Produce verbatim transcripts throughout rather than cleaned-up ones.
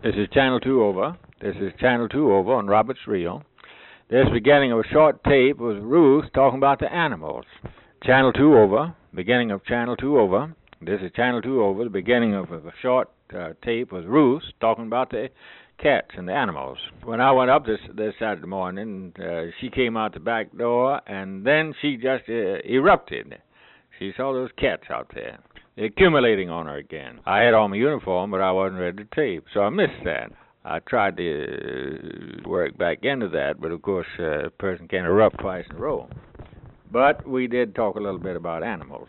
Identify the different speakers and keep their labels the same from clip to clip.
Speaker 1: This is Channel two over. This is Channel two over on Roberts Reel. This beginning of a short tape was Ruth talking about the animals. Channel two over, beginning of Channel two over. This is Channel two over. The beginning of a short uh, tape was Ruth talking about the cats and the animals. When I went up this this Saturday morning, uh, she came out the back door, and then she just uh, erupted. She saw those cats out there. They're accumulating on her again. I had on my uniform, but I wasn't ready to tape, so I missed that. I tried to uh, work back into that, but of course, uh, a person can't erupt twice in a row. But we did talk a little bit about animals.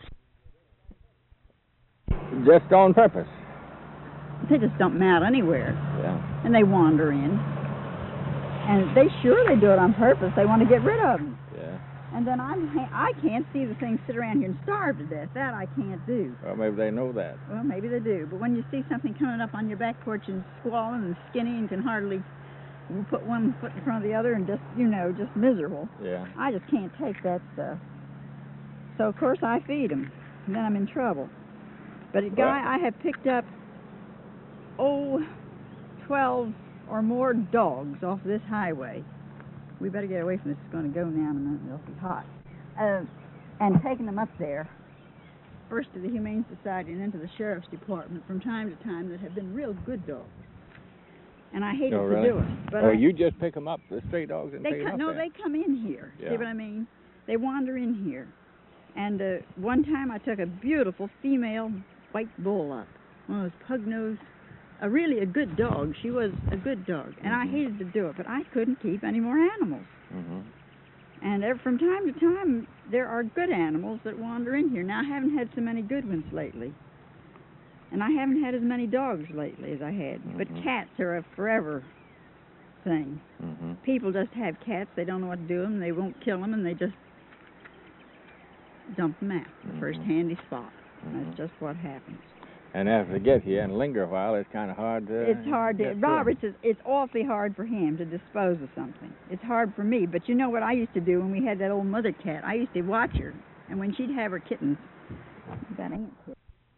Speaker 1: Just on purpose.
Speaker 2: They just dump them out anywhere.
Speaker 1: Yeah.
Speaker 2: And they wander in. And they sure they do it on purpose. They want to get rid of them.
Speaker 1: Yeah.
Speaker 2: And then I'm, I can't see the things sit around here and starve to death. That I can't do.
Speaker 1: Well, maybe they know that.
Speaker 2: Well, maybe they do. But when you see something coming up on your back porch and squalling and skinny and can hardly put one foot in front of the other and just, you know, just miserable.
Speaker 1: Yeah.
Speaker 2: I just can't take that stuff. So, of course, I feed them. And then I'm in trouble. But, a guy, I have picked up, oh, twelve or more dogs off this highway. We better get away from this. It's going to go now in a minute. It'll be hot. Uh, and taking them up there, first to the Humane Society and then to the Sheriff's Department from time to time that have been real good dogs. And I hate
Speaker 1: Oh,
Speaker 2: to
Speaker 1: really?
Speaker 2: do it. But
Speaker 1: oh,
Speaker 2: I,
Speaker 1: you just pick them up, the stray dogs, and
Speaker 2: they
Speaker 1: take them
Speaker 2: come,
Speaker 1: up
Speaker 2: No,
Speaker 1: there?
Speaker 2: they come in here.
Speaker 1: Yeah.
Speaker 2: See what I mean? They wander in here. And uh, one time I took a beautiful female white bull up, one of those pug-nosed, a really a good dog. She was a good dog, and
Speaker 1: mm-hmm.
Speaker 2: I hated to do it, but I couldn't keep any more animals.
Speaker 1: Mm-hmm.
Speaker 2: And uh, from time to time, there are good animals that wander in here. Now, I haven't had so many good ones lately, and I haven't had as many dogs lately as I had. Mm-hmm. But cats are a forever thing.
Speaker 1: Mm-hmm. People
Speaker 2: just have cats. They don't know what to do with them. They won't kill them, and they just dump them out the mm-hmm. first handy spot. Mm-hmm. That's just what happens.
Speaker 1: And after they get here and linger a while, it's kind of hard to...
Speaker 2: It's hard to... Roberts, is, it's awfully hard for him to dispose of something. It's hard for me. But you know what I used to do when we had that old mother cat? I used to watch her. And when she'd have her kittens, that ain't it.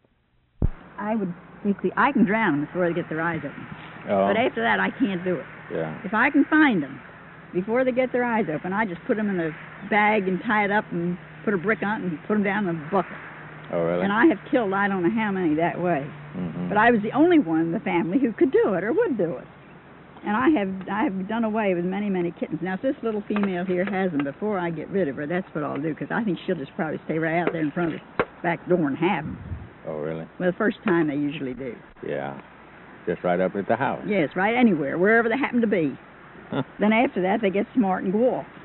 Speaker 2: I would take the... I can drown them before they get their eyes open.
Speaker 1: Oh.
Speaker 2: But after that, I can't do it.
Speaker 1: Yeah.
Speaker 2: If I can find them before they get their eyes open, I just put them in a bag and tie it up and put a brick on it and put them down in the bucket.
Speaker 1: Oh, really?
Speaker 2: And I have killed I don't know how many that way.
Speaker 1: Mm-hmm.
Speaker 2: But I was the only one in the family who could do it or would do it. And I have I have done away with many, many kittens. Now, if this little female here has them before I get rid of her, that's what I'll do, because I think she'll just probably stay right out there in front of the back door and have them.
Speaker 1: Oh, really?
Speaker 2: Well, the first time they usually do.
Speaker 1: Yeah. Just right up at the house.
Speaker 2: Yes, right anywhere, wherever they happen to be.
Speaker 1: Huh.
Speaker 2: Then after that, they get smart and go off.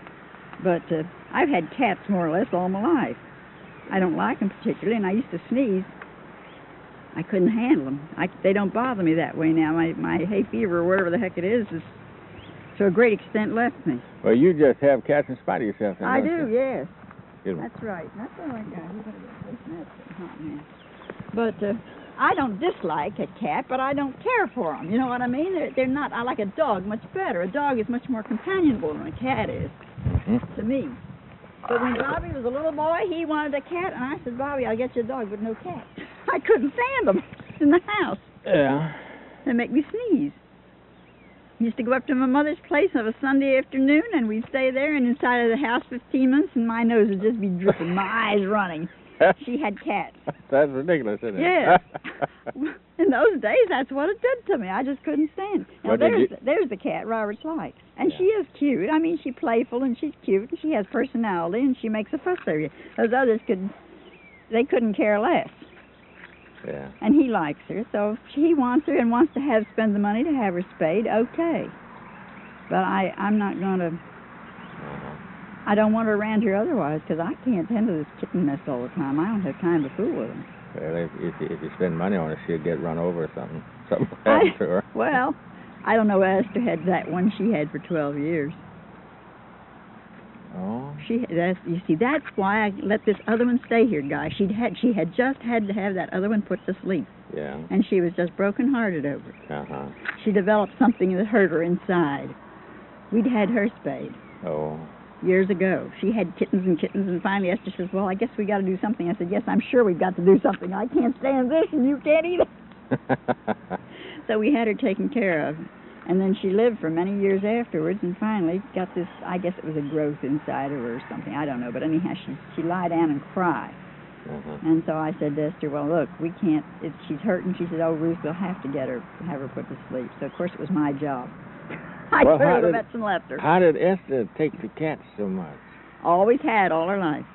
Speaker 2: But uh, I've had cats more or less all my life. I don't like them particularly, and I used to sneeze. I couldn't handle them. I, they don't bother me that way now. My my hay fever or whatever the heck it is is to a great extent left me.
Speaker 1: Well, you just have cats in spite of yourself. Then,
Speaker 2: I
Speaker 1: don't
Speaker 2: do,
Speaker 1: you?
Speaker 2: yes.
Speaker 1: Excuse me.
Speaker 2: That's right. That's all right, guys. You better get this and that's getting hot now. But uh, I don't dislike a cat, but I don't care for them. You know what I mean? They're, they're not. I like a dog much better. A dog is much more companionable than a cat is,
Speaker 1: mm-hmm.
Speaker 2: to me. But when Bobby was a little boy, he wanted a cat, and I said, Bobby, I'll get you a dog, but no cat. I couldn't stand them in the house.
Speaker 1: Yeah.
Speaker 2: They make me sneeze. I used to go up to my mother's place of a Sunday afternoon, and we'd stay there, and inside of the house fifteen minutes, and my nose would just be dripping, my eyes running. She had cats.
Speaker 1: That's ridiculous, isn't it?
Speaker 2: Yeah. In those days, that's what it did to me. I just couldn't stand it. Now,
Speaker 1: What did
Speaker 2: there's,
Speaker 1: you-
Speaker 2: there's the cat Roberts likes. And
Speaker 1: Yeah.
Speaker 2: she is cute. I mean, she's playful, and she's cute, and she has personality, and she makes a fuss over you. Those others could, they couldn't care less.
Speaker 1: Yeah.
Speaker 2: And he likes her, so if he wants her and wants to have spend the money to have her spayed, okay. But I, I'm not going to...
Speaker 1: Uh-huh.
Speaker 2: I don't want her around here otherwise, because I can't tend to this kitten mess all the time. I don't have time to fool with them.
Speaker 1: Well, if, if, you- if you spend money on her, she'll get run over or something. Something
Speaker 2: I,
Speaker 1: happened to her.
Speaker 2: well, I don't know. Esther had that one she had for twelve years.
Speaker 1: Oh.
Speaker 2: She that's you see that's why I let this other one stay here, guys. She had she had just had to have that other one put to sleep,
Speaker 1: Yeah.
Speaker 2: and she was just broken-hearted over it.
Speaker 1: Uh-huh.
Speaker 2: She developed something that hurt her inside. We'd had her spayed
Speaker 1: Oh.
Speaker 2: years ago. She had kittens and kittens, and finally Esther says, well, I guess we got to do something. I said, yes, I'm sure we've got to do something. I can't stand this, and you can't either. So we had her taken care of. And then she lived for many years afterwards and finally got this, I guess it was a growth inside of her or something, I don't know. But anyhow, she, she lied down and cried.
Speaker 1: Mm-hmm.
Speaker 2: And so I said to Esther, well, look, we can't, if she's hurting. She said, oh, Ruth, we'll have to get her, have her put to sleep. So, of course, it was my job. I
Speaker 1: Well,
Speaker 2: put her
Speaker 1: how
Speaker 2: to the
Speaker 1: did-
Speaker 2: vets and left her.
Speaker 1: How did Esther take to cats so much?
Speaker 2: Always had all her life.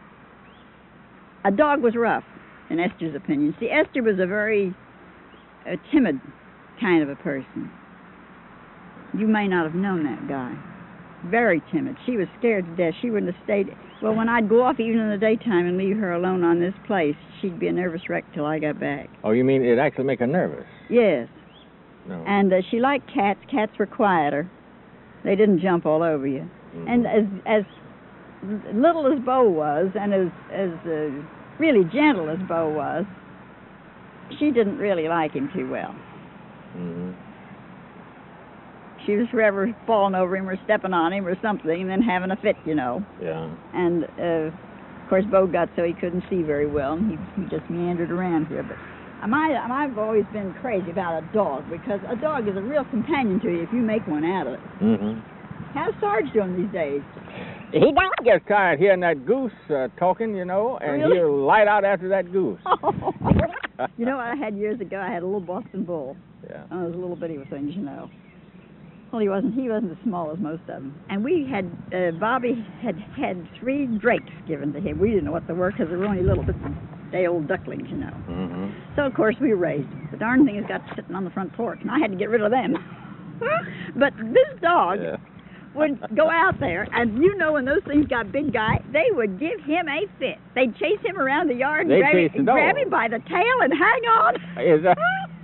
Speaker 2: A dog was rough, in Esther's opinion. See, Esther was a very uh, timid kind of a person. You may not have known that guy. Very timid. She was scared to death. She wouldn't have stayed. Well, when I'd go off even in the daytime and leave her alone on this place, she'd be a nervous wreck till I got back.
Speaker 1: Oh, you mean it actually make her nervous?
Speaker 2: Yes.
Speaker 1: No.
Speaker 2: And uh, she liked cats. Cats were quieter. They didn't jump all over you.
Speaker 1: Mhm.
Speaker 2: And as as little as Bo was, and as as uh, really gentle as Bo was, she didn't really like him too well.
Speaker 1: Mm-hmm.
Speaker 2: She was forever falling over him or stepping on him or something, and then having a fit, you know.
Speaker 1: Yeah.
Speaker 2: And uh, of course, Bo got so he couldn't see very well, and he he just meandered around here. But I I've always been crazy about a dog because a dog is a real companion to you if you make one out of it.
Speaker 1: Mm-hmm.
Speaker 2: How's Sarge doing these days?
Speaker 1: He gets tired hearing that goose uh, talking, you know, and
Speaker 2: Really?
Speaker 1: he'll light out after that goose.
Speaker 2: You know what I had years ago? I had a little Boston Bull.
Speaker 1: Yeah.
Speaker 2: One of those little bitty things, you know. Well, he wasn't. He wasn't as small as most of them. And we had uh, Bobby had had three drakes given to him. We didn't know what they were because they were only little bits of day old ducklings, you know.
Speaker 1: Mm-hmm.
Speaker 2: So of course we raised them. The darn thing has got sitting on the front porch, and I had to get rid of them. But this dog
Speaker 1: Yeah.
Speaker 2: would go out there, and you know when those things got big guy, they would give him a fit. They'd chase him around the yard and
Speaker 1: They'd
Speaker 2: grab,
Speaker 1: chase
Speaker 2: him,
Speaker 1: the dog.
Speaker 2: grab him by the tail and hang on.
Speaker 1: Is that?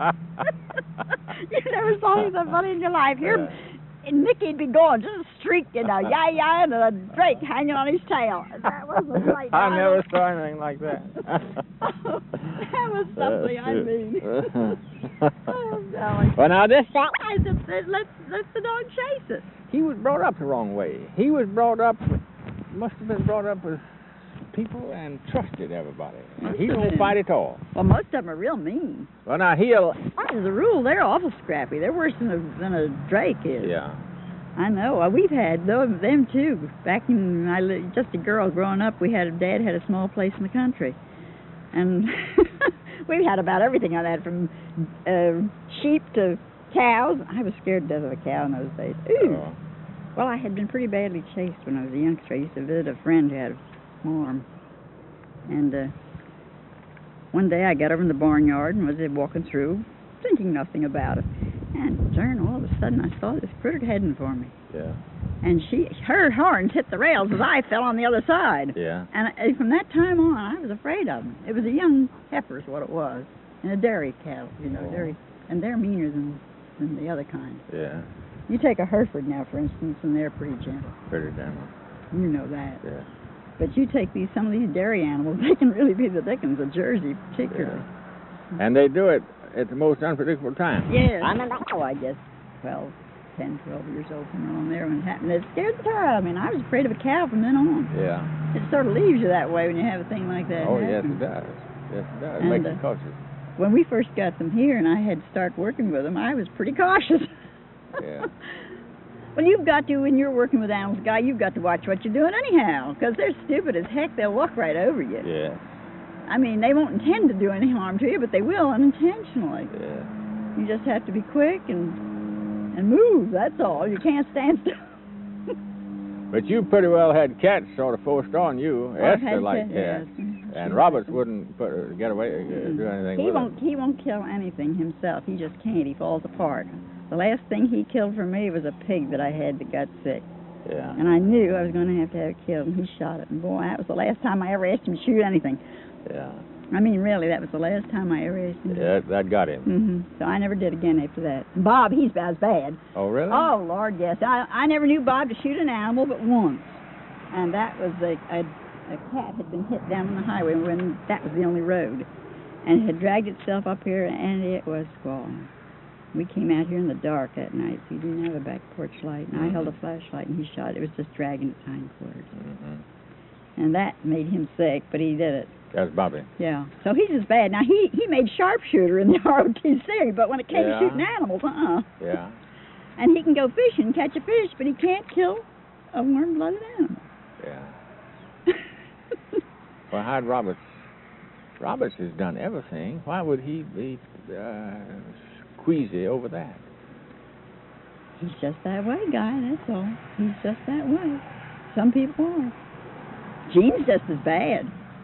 Speaker 2: You never saw anything so funny in your life. Here,
Speaker 1: Yeah.
Speaker 2: and Nicky'd be going just a streak, you know, yah yah, and a drake hanging on his tail. That was a sight.
Speaker 1: I never saw anything like that.
Speaker 2: That was something, I mean. Oh, golly.
Speaker 1: Well, now this
Speaker 2: I just said, let's let the dog chase it.
Speaker 1: he was brought up the wrong way. He was brought up, must have been brought up with people and trusted everybody. And he
Speaker 2: Must have
Speaker 1: don't
Speaker 2: been.
Speaker 1: fight at all.
Speaker 2: Well, most of them are real mean.
Speaker 1: Well, now he'll.
Speaker 2: As a rule, they're awful scrappy. They're worse than a than a drake is.
Speaker 1: Yeah.
Speaker 2: I know. Well, we've had them, them too. Back in I li- just a girl growing up, we had a dad had a small place in the country, and we had about everything on that, from uh, sheep to cows. I was scared to death of a cow in those days. Ooh.
Speaker 1: Oh.
Speaker 2: Well, I had been pretty badly chased when I was a youngster. I used to visit a friend who had a farm, and uh, one day I got over in the barnyard and was uh, walking through, thinking nothing about it. And darn, all of a sudden I saw this critter heading for me.
Speaker 1: Yeah.
Speaker 2: And she, her horns hit the rails as I fell on the other side.
Speaker 1: Yeah.
Speaker 2: And uh, from that time on, I was afraid of them. It was a young heifer is what it was. And a dairy cattle, you know,
Speaker 1: Oh.
Speaker 2: dairy. And they're meaner than, than the other kind.
Speaker 1: Yeah.
Speaker 2: You take a Hereford now, for instance, and they're pretty gentle.
Speaker 1: Pretty damn.
Speaker 2: You know that.
Speaker 1: Yeah.
Speaker 2: But you take these some of these dairy animals, they can really be the dickens, a Jersey particularly.
Speaker 1: And they do it at the most unpredictable time.
Speaker 2: Yes. I know, I guess twelve, ten, twelve years old, somewhere on there when it happened. It scared the tar out of me, and I was afraid of a cow from then on.
Speaker 1: Yeah.
Speaker 2: It sort of leaves you that way when you have a thing like that
Speaker 1: Oh, yes,
Speaker 2: happen.
Speaker 1: it does. Yes, it does. It
Speaker 2: And,
Speaker 1: makes
Speaker 2: uh,
Speaker 1: you cautious.
Speaker 2: When we first got them here and I had to start working with them, I was pretty cautious.
Speaker 1: Yeah.
Speaker 2: Well, you've got to, when you're working with animals, Guy, you've got to watch what you're doing anyhow, because they're stupid as heck. They'll walk right over you.
Speaker 1: Yeah.
Speaker 2: I mean, they won't intend to do any harm to you, but they will unintentionally.
Speaker 1: Yeah.
Speaker 2: You just have to be quick and and move, that's all. You can't stand still.
Speaker 1: But you pretty well had cats sort of forced on you.
Speaker 2: I've
Speaker 1: Esther
Speaker 2: had
Speaker 1: liked
Speaker 2: cat-
Speaker 1: cats.
Speaker 2: yes.
Speaker 1: And
Speaker 2: She
Speaker 1: Roberts
Speaker 2: likes them.
Speaker 1: wouldn't put, get away, uh, do anything
Speaker 2: He
Speaker 1: with
Speaker 2: won't.
Speaker 1: them.
Speaker 2: He won't kill anything himself. He just can't. He falls apart. The last thing he killed for me was a pig that I had that got sick,
Speaker 1: Yeah.
Speaker 2: and I knew I was going to have to have it killed. And he shot it. And boy, that was the last time I ever asked him to shoot anything.
Speaker 1: Yeah.
Speaker 2: I mean, really, that was the last time I ever asked him.
Speaker 1: Yeah, that, that got him.
Speaker 2: Mm-hmm. So I never did again after that. Bob, he's about as bad.
Speaker 1: Oh, really?
Speaker 2: Oh Lord, yes. I I never knew Bob to shoot an animal but once, and that was a a, a cat had been hit down on the highway when that was the only road, and it had dragged itself up here, and it was squalling. We came out here in the dark that night, so he didn't have a back porch light, and I held a flashlight, and he shot it. It was just dragging its hindquarters.
Speaker 1: Mm-hmm.
Speaker 2: and that made him sick, but he did it.
Speaker 1: That's Bobby.
Speaker 2: Yeah. So he's as bad. Now, he, he made sharpshooter in the R O T C, but when it came
Speaker 1: Yeah.
Speaker 2: to shooting animals, uh-uh.
Speaker 1: Yeah.
Speaker 2: And he can go fishing, catch a fish, but he can't kill a warm-blooded animal.
Speaker 1: Yeah. Well, how'd Roberts... Roberts has done everything. Why would he be uh, queasy over that?
Speaker 2: He's just that way, guy, that's all. He's just that way. Some people are. Gene's just as bad.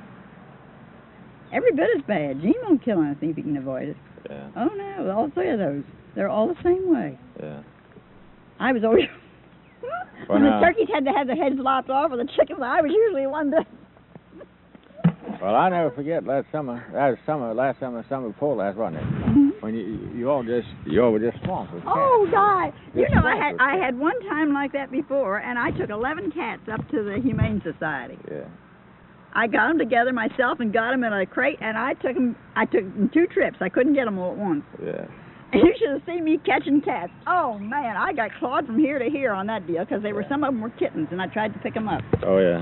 Speaker 2: Every bit as bad. Gene won't kill anything if he can avoid it.
Speaker 1: Yeah.
Speaker 2: Oh, no, all three of those. They're all the same way.
Speaker 1: Yeah.
Speaker 2: I was always...
Speaker 1: Well,
Speaker 2: when the
Speaker 1: now-
Speaker 2: turkeys had to have their heads lopped off, or the chickens, I was usually one to...
Speaker 1: Well, I never forget last summer. Last summer, last summer, summer before last, wasn't it?
Speaker 2: Mhm.
Speaker 1: When you you all just you all were just swamped with cats.
Speaker 2: Oh, God. You
Speaker 1: Just
Speaker 2: know, I
Speaker 1: swamped
Speaker 2: had
Speaker 1: with
Speaker 2: I
Speaker 1: cats.
Speaker 2: had one time like that before, and I took eleven cats up to the Humane Society.
Speaker 1: Yeah.
Speaker 2: I got them together myself and got them in a crate, and I took them, I took them two trips. I couldn't get them all at once.
Speaker 1: Yeah.
Speaker 2: And you should have seen me catching cats. Oh, man, I got clawed from here to here on that deal, because they were,
Speaker 1: Yeah.
Speaker 2: some of them were kittens, and I tried to pick them up.
Speaker 1: Oh yeah.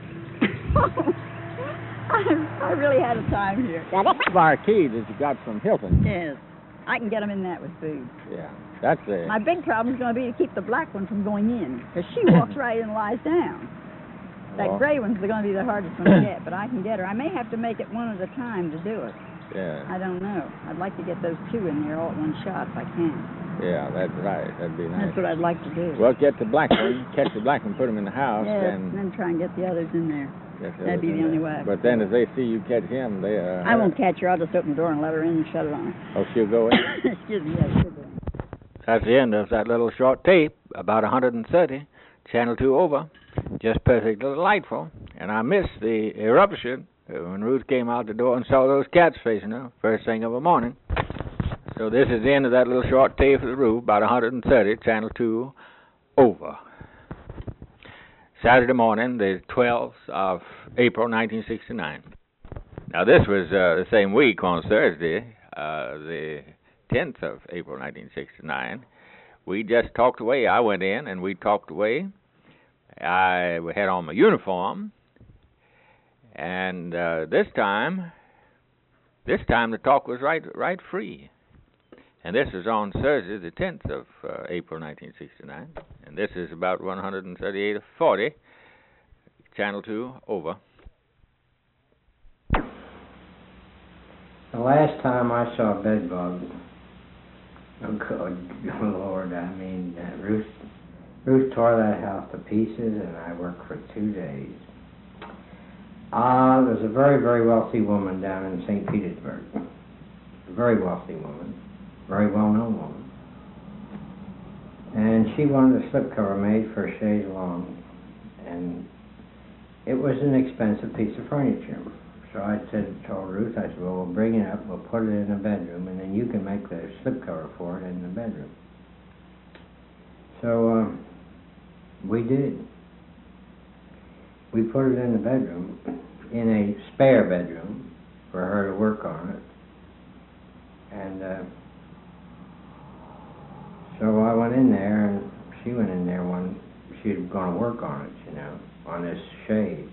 Speaker 2: I, I really had a time here.
Speaker 1: Now that's our key that you got from Hilton.
Speaker 2: Yes. I can get them in that with food.
Speaker 1: Yeah. That's the.
Speaker 2: My big problem is going to be to keep the black one from going in, because she walks right in and lies down. That
Speaker 1: Well,
Speaker 2: gray one's going to be the hardest one to get, but I can get her. I may have to make it one at a time to do it.
Speaker 1: Yeah.
Speaker 2: I don't know. I'd like to get those two in there all at one shot if I can.
Speaker 1: Yeah. That's right. That'd be nice.
Speaker 2: That's what I'd like to do.
Speaker 1: Well, get the black one, catch the black one, put them in the house,
Speaker 2: yes,
Speaker 1: and
Speaker 2: and then try and get the others in there.
Speaker 1: get the
Speaker 2: that'd
Speaker 1: others
Speaker 2: be
Speaker 1: in
Speaker 2: the only
Speaker 1: there.
Speaker 2: way I
Speaker 1: But
Speaker 2: could
Speaker 1: then
Speaker 2: do
Speaker 1: if they see you catch him, they. Uh,
Speaker 2: I won't catch her. I'll just open the door and let her in and shut it on.
Speaker 1: Oh, she'll go in.
Speaker 2: Excuse me. Yes, she'll go in.
Speaker 1: That's the end of that little short tape, about one hundred thirty, channel two over. Just perfectly delightful. And I missed the eruption when Ruth came out the door and saw those cats facing her first thing of the morning. So this is the end of that little short tape for the Ruth, about one hundred thirty, channel two over. Saturday morning, the twelfth of April, nineteen sixty-nine. Now this was uh, the same week on Thursday, uh, the tenth of April, nineteen sixty-nine. We just talked away. I went in and we talked away. I had on my uniform, and uh, this time, this time the talk was right, right free. And this is on Thursday, the tenth of uh, April, nineteen sixty-nine. And this is about one hundred thirty-eight of forty, channel two over.
Speaker 3: The last time I saw a bed bug, oh good Lord, I mean, uh, Ruth, Ruth tore that house to pieces, and I worked for two days. Uh, there's a very, very wealthy woman down in Saint Petersburg. A very wealthy woman, very well-known woman. And she wanted a slipcover made for a chaise longue, and it was an expensive piece of furniture. So I said, told Ruth, I said, well, we'll bring it up, we'll put it in the bedroom, and then you can make the slipcover for it in the bedroom. So um, we did. We put it in the bedroom, in a spare bedroom, for her to work on it. And uh, so I went in there, and she went in there when she was going to work on it, you know, on this shade.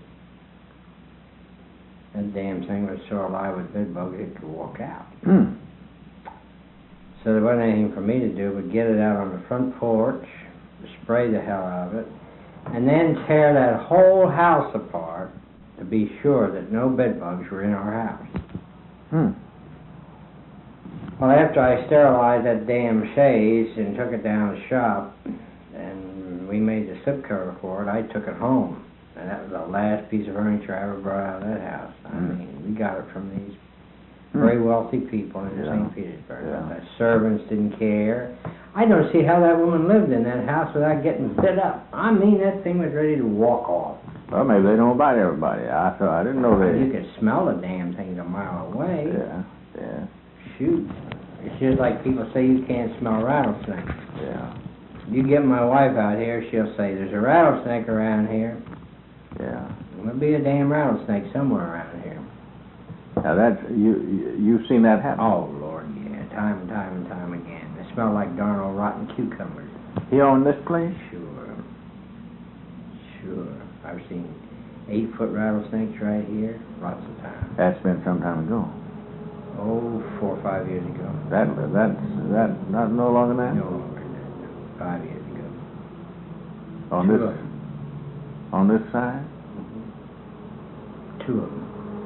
Speaker 3: That damn thing was so alive with bed bugs it could walk out.
Speaker 1: Hmm.
Speaker 3: So there wasn't anything for me to do but get it out on the front porch, spray the hell out of it, and then tear that whole house apart to be sure that no bed bugs were in our house.
Speaker 1: Hmm.
Speaker 3: Well, after I sterilized that damn chaise and took it down to the shop, and we made the slipcover for it, I took it home. And that was the last piece of furniture I ever brought out of that house. I
Speaker 1: Mm.
Speaker 3: mean, we got it from these
Speaker 1: Hmm.
Speaker 3: very wealthy people in
Speaker 1: Yeah.
Speaker 3: Saint Petersburg.
Speaker 1: Yeah.
Speaker 3: The servants didn't care. I don't see how that woman lived in that house without getting bit up. I mean, that thing was ready to walk off.
Speaker 1: Well, maybe they know about everybody. I thought I didn't know they.
Speaker 3: You could smell the damn thing a mile away.
Speaker 1: Yeah, yeah,
Speaker 3: Shoot. It's just like people say you can't smell rattlesnakes.
Speaker 1: yeah,
Speaker 3: You get my wife out here, she'll say, there's a rattlesnake around here.
Speaker 1: yeah.
Speaker 3: There'll be a damn rattlesnake somewhere around here.
Speaker 1: Now that's you. you you've seen that happen.
Speaker 3: Oh, Lord, yeah, time and time and time again. They smell like darn old rotten cucumbers.
Speaker 1: He owned this place.
Speaker 3: Sure. Sure. I've seen Eight-foot rattlesnakes right here, lots of times.
Speaker 4: That's been some time ago.
Speaker 3: Oh, four or five years ago.
Speaker 4: That that's that not no longer than
Speaker 3: No longer than that, no. Five years ago.
Speaker 4: on
Speaker 3: Two
Speaker 4: this
Speaker 3: of them.
Speaker 4: on this side.
Speaker 3: Two of them.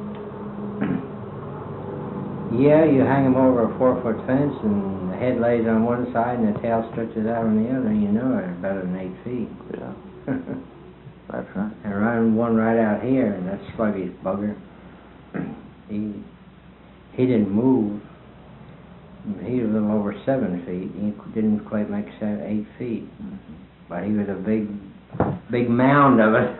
Speaker 3: Yeah, you hang them over a four-foot fence, and the head lays on one side, and the tail stretches out on the other, and you know they're better than eight feet.
Speaker 4: Yeah, that's right.
Speaker 3: And run one right out here, and that sluggish bugger, he he didn't move. He was a little over seven feet. He didn't quite make seven, eight feet,
Speaker 4: Mm-hmm.
Speaker 3: but he was a big, big mound of it.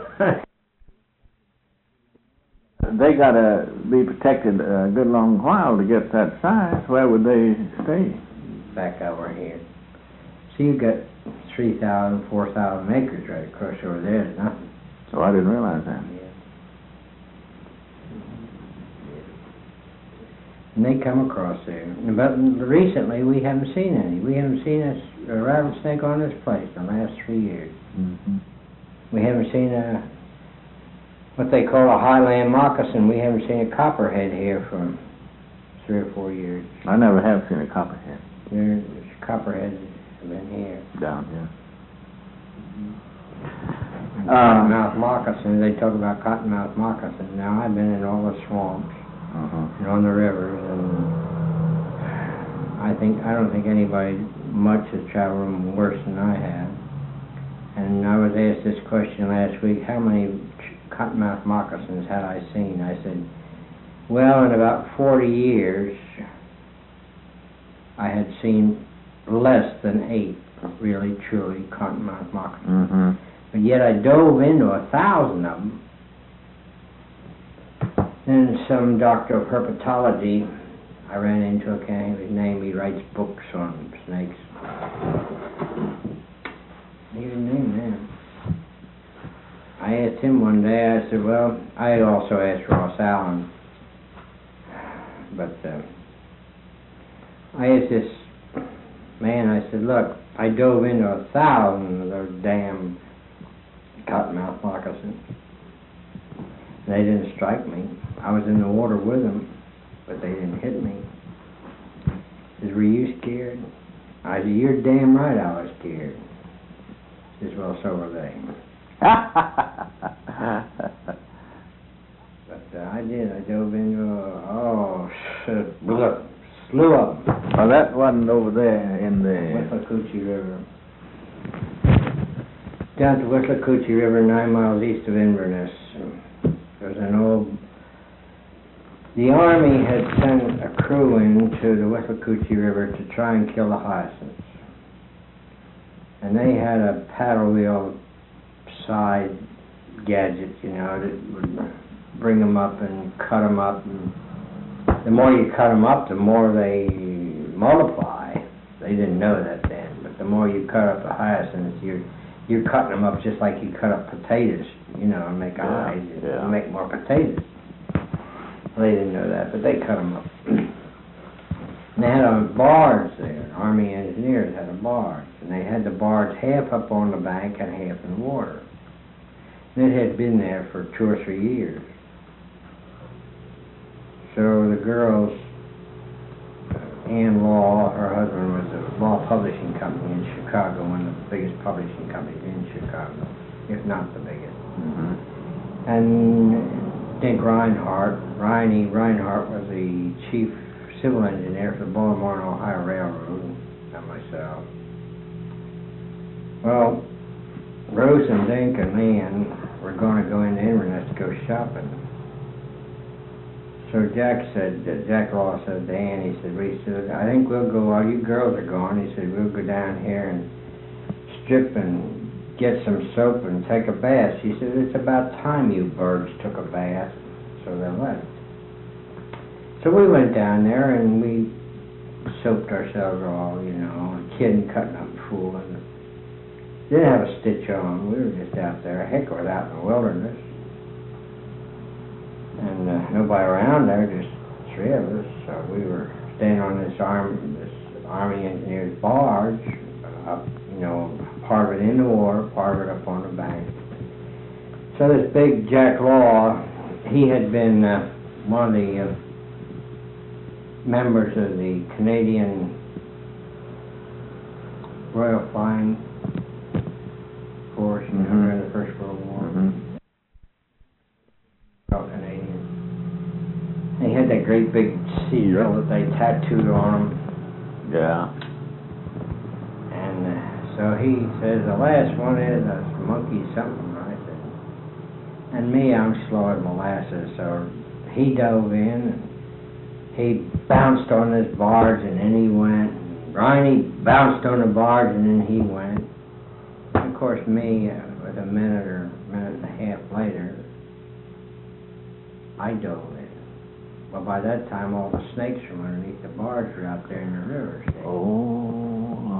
Speaker 4: They gotta be protected a good long while to get that size. Where would they stay?
Speaker 3: Back over here. So you got three thousand, four thousand acres right across over there. There's nothing.
Speaker 4: So I didn't realize that.
Speaker 3: Yeah. And they come across there. But recently we haven't seen any. We haven't seen a, a rattlesnake on this place in the last three years.
Speaker 4: Mm-hmm.
Speaker 3: We haven't seen a, what they call a highland moccasin. We haven't seen a copperhead here for three or four years.
Speaker 4: I never have seen a copperhead
Speaker 3: There's copperheads have been here.
Speaker 4: down here.
Speaker 3: And cottonmouth moccasins, they talk about cottonmouth moccasins. Now, I've been in all the swamps
Speaker 4: Uh-huh.
Speaker 3: and on the rivers, and I think I don't think anybody much has traveled them worse than I have. And I was asked this question last week: how many cottonmouth moccasins had I seen? I said, well, in about forty years, I had seen less than eight really, truly cottonmouth moccasins.
Speaker 4: Mm-hmm.
Speaker 3: But yet I dove into a thousand of them. Then some doctor of herpetology, I ran into a guy, his name, he writes books on snakes. Even name him. I asked him one day, I said, well, I also asked Ross Allen, but uh, I asked this man, I said, look, I dove into a thousand of those damn cottonmouth moccasins. They didn't strike me. I was in the water with them, but they didn't hit me. He says, were you scared? I said, you're damn right I was scared. He says, well, so were they. But uh, I did. I dove into a, oh, blew, slew of them.
Speaker 4: Well, that wasn't over there in the...
Speaker 3: Withlacoochee River. Down to Withlacoochee River, nine miles east of Inverness. There's an old... The Army had sent a crew into the Withlacoochee River to try and kill the hyacinths. And they had a paddle wheel side gadget, you know, that would bring them up and cut them up. And the more you cut them up, the more they multiply. They didn't know that then, but the more you cut up the hyacinths, you're, you're cutting them up just like you cut up potatoes, you know, and make
Speaker 4: Yeah,
Speaker 3: eyes,
Speaker 4: yeah.
Speaker 3: and make more potatoes. They didn't know that, but they cut them up. And they had a barge there. Army engineers had a barge, and they had the barge half up on the bank and half in the water. And it had been there for two or three years. So the girls, Ann Law, her husband was a law publishing company in Chicago, one of the biggest publishing companies in Chicago, if not the biggest.
Speaker 4: Mm-hmm.
Speaker 3: And Dick Reinhardt, Riney Reinhardt was the chief civil engineer for the Baltimore and Ohio Railroad, and myself. Well, Rose and Dink and Ann were going to go into Inverness to go shopping. So Jack said, uh, Jack Law said to Ann, he said, we said, I think we'll go, while you girls are gone, he said, we'll go down here and strip and get some soap and take a bath. She said, it's about time you birds took a bath. So they left. So we went down there and we soaped ourselves all, you know, kidding, cutting up, fooling. Didn't have a stitch on. We were just out there. Heck, we were out in the wilderness. And uh, nobody around there, just three of us. So we were staying on this arm, this Army engineer's barge, uh, up, you know, part of it in the water, part of it up on the bank. So this big Jack Law, he had been uh, one of the uh, members of the Canadian Royal Flying Force, you know,
Speaker 4: Mhm.
Speaker 3: during the First World War.
Speaker 4: Mhm.
Speaker 3: All Canadian. They had that great big seal that they tattooed on them.
Speaker 4: Yeah.
Speaker 3: And uh, so he says, the last one is a monkey something. I said, and me, I'm slow as molasses. So he dove in, and he bounced on this barge, and then he went. Riney bounced on the barge, and then he went. And of course, me, uh, with a minute or minute and a half later, I dove in. Well, by that time, all the snakes from underneath the barge were out there in the river. See?
Speaker 4: Oh.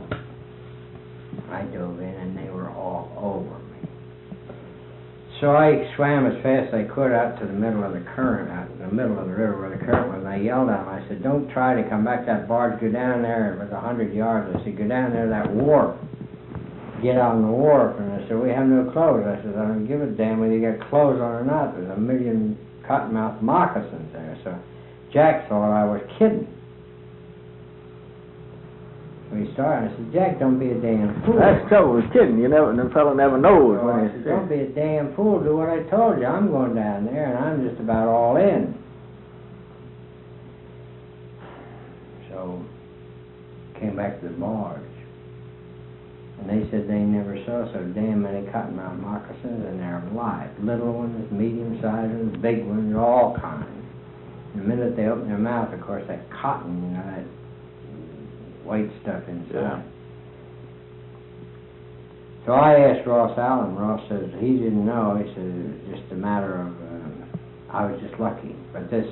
Speaker 3: I dove in, and they were all over me. So I swam as fast as I could out to the middle of the current, out in the middle of the river where the current was, and I yelled at them. I said, don't try to come back that barge, go down there. It was a hundred yards. I said, go down there to that wharf. Get on the wharf. And I said, we have no clothes. I said, I don't give a damn whether you got clothes on or not. There's a million cottonmouth moccasins there. So Jack thought I was kidding. So he started. I said, Jack, don't be a damn fool.
Speaker 4: That's the trouble with kidding. You never, the fellow never knows
Speaker 3: So
Speaker 4: when
Speaker 3: I
Speaker 4: he's
Speaker 3: said, don't be a damn fool. Do what I told you. I'm going down there, and I'm just about all in. So came back to the barge. And they said they never saw so damn many cottonmouth moccasins in their life. Little ones, medium-sized ones, big ones, all kinds. The minute they opened their mouth, of course, that cotton, you know, that white stuff inside.
Speaker 4: Yeah.
Speaker 3: So I asked Ross Allen. Ross says he didn't know. He said it was just a matter of, uh, I was just lucky. But this,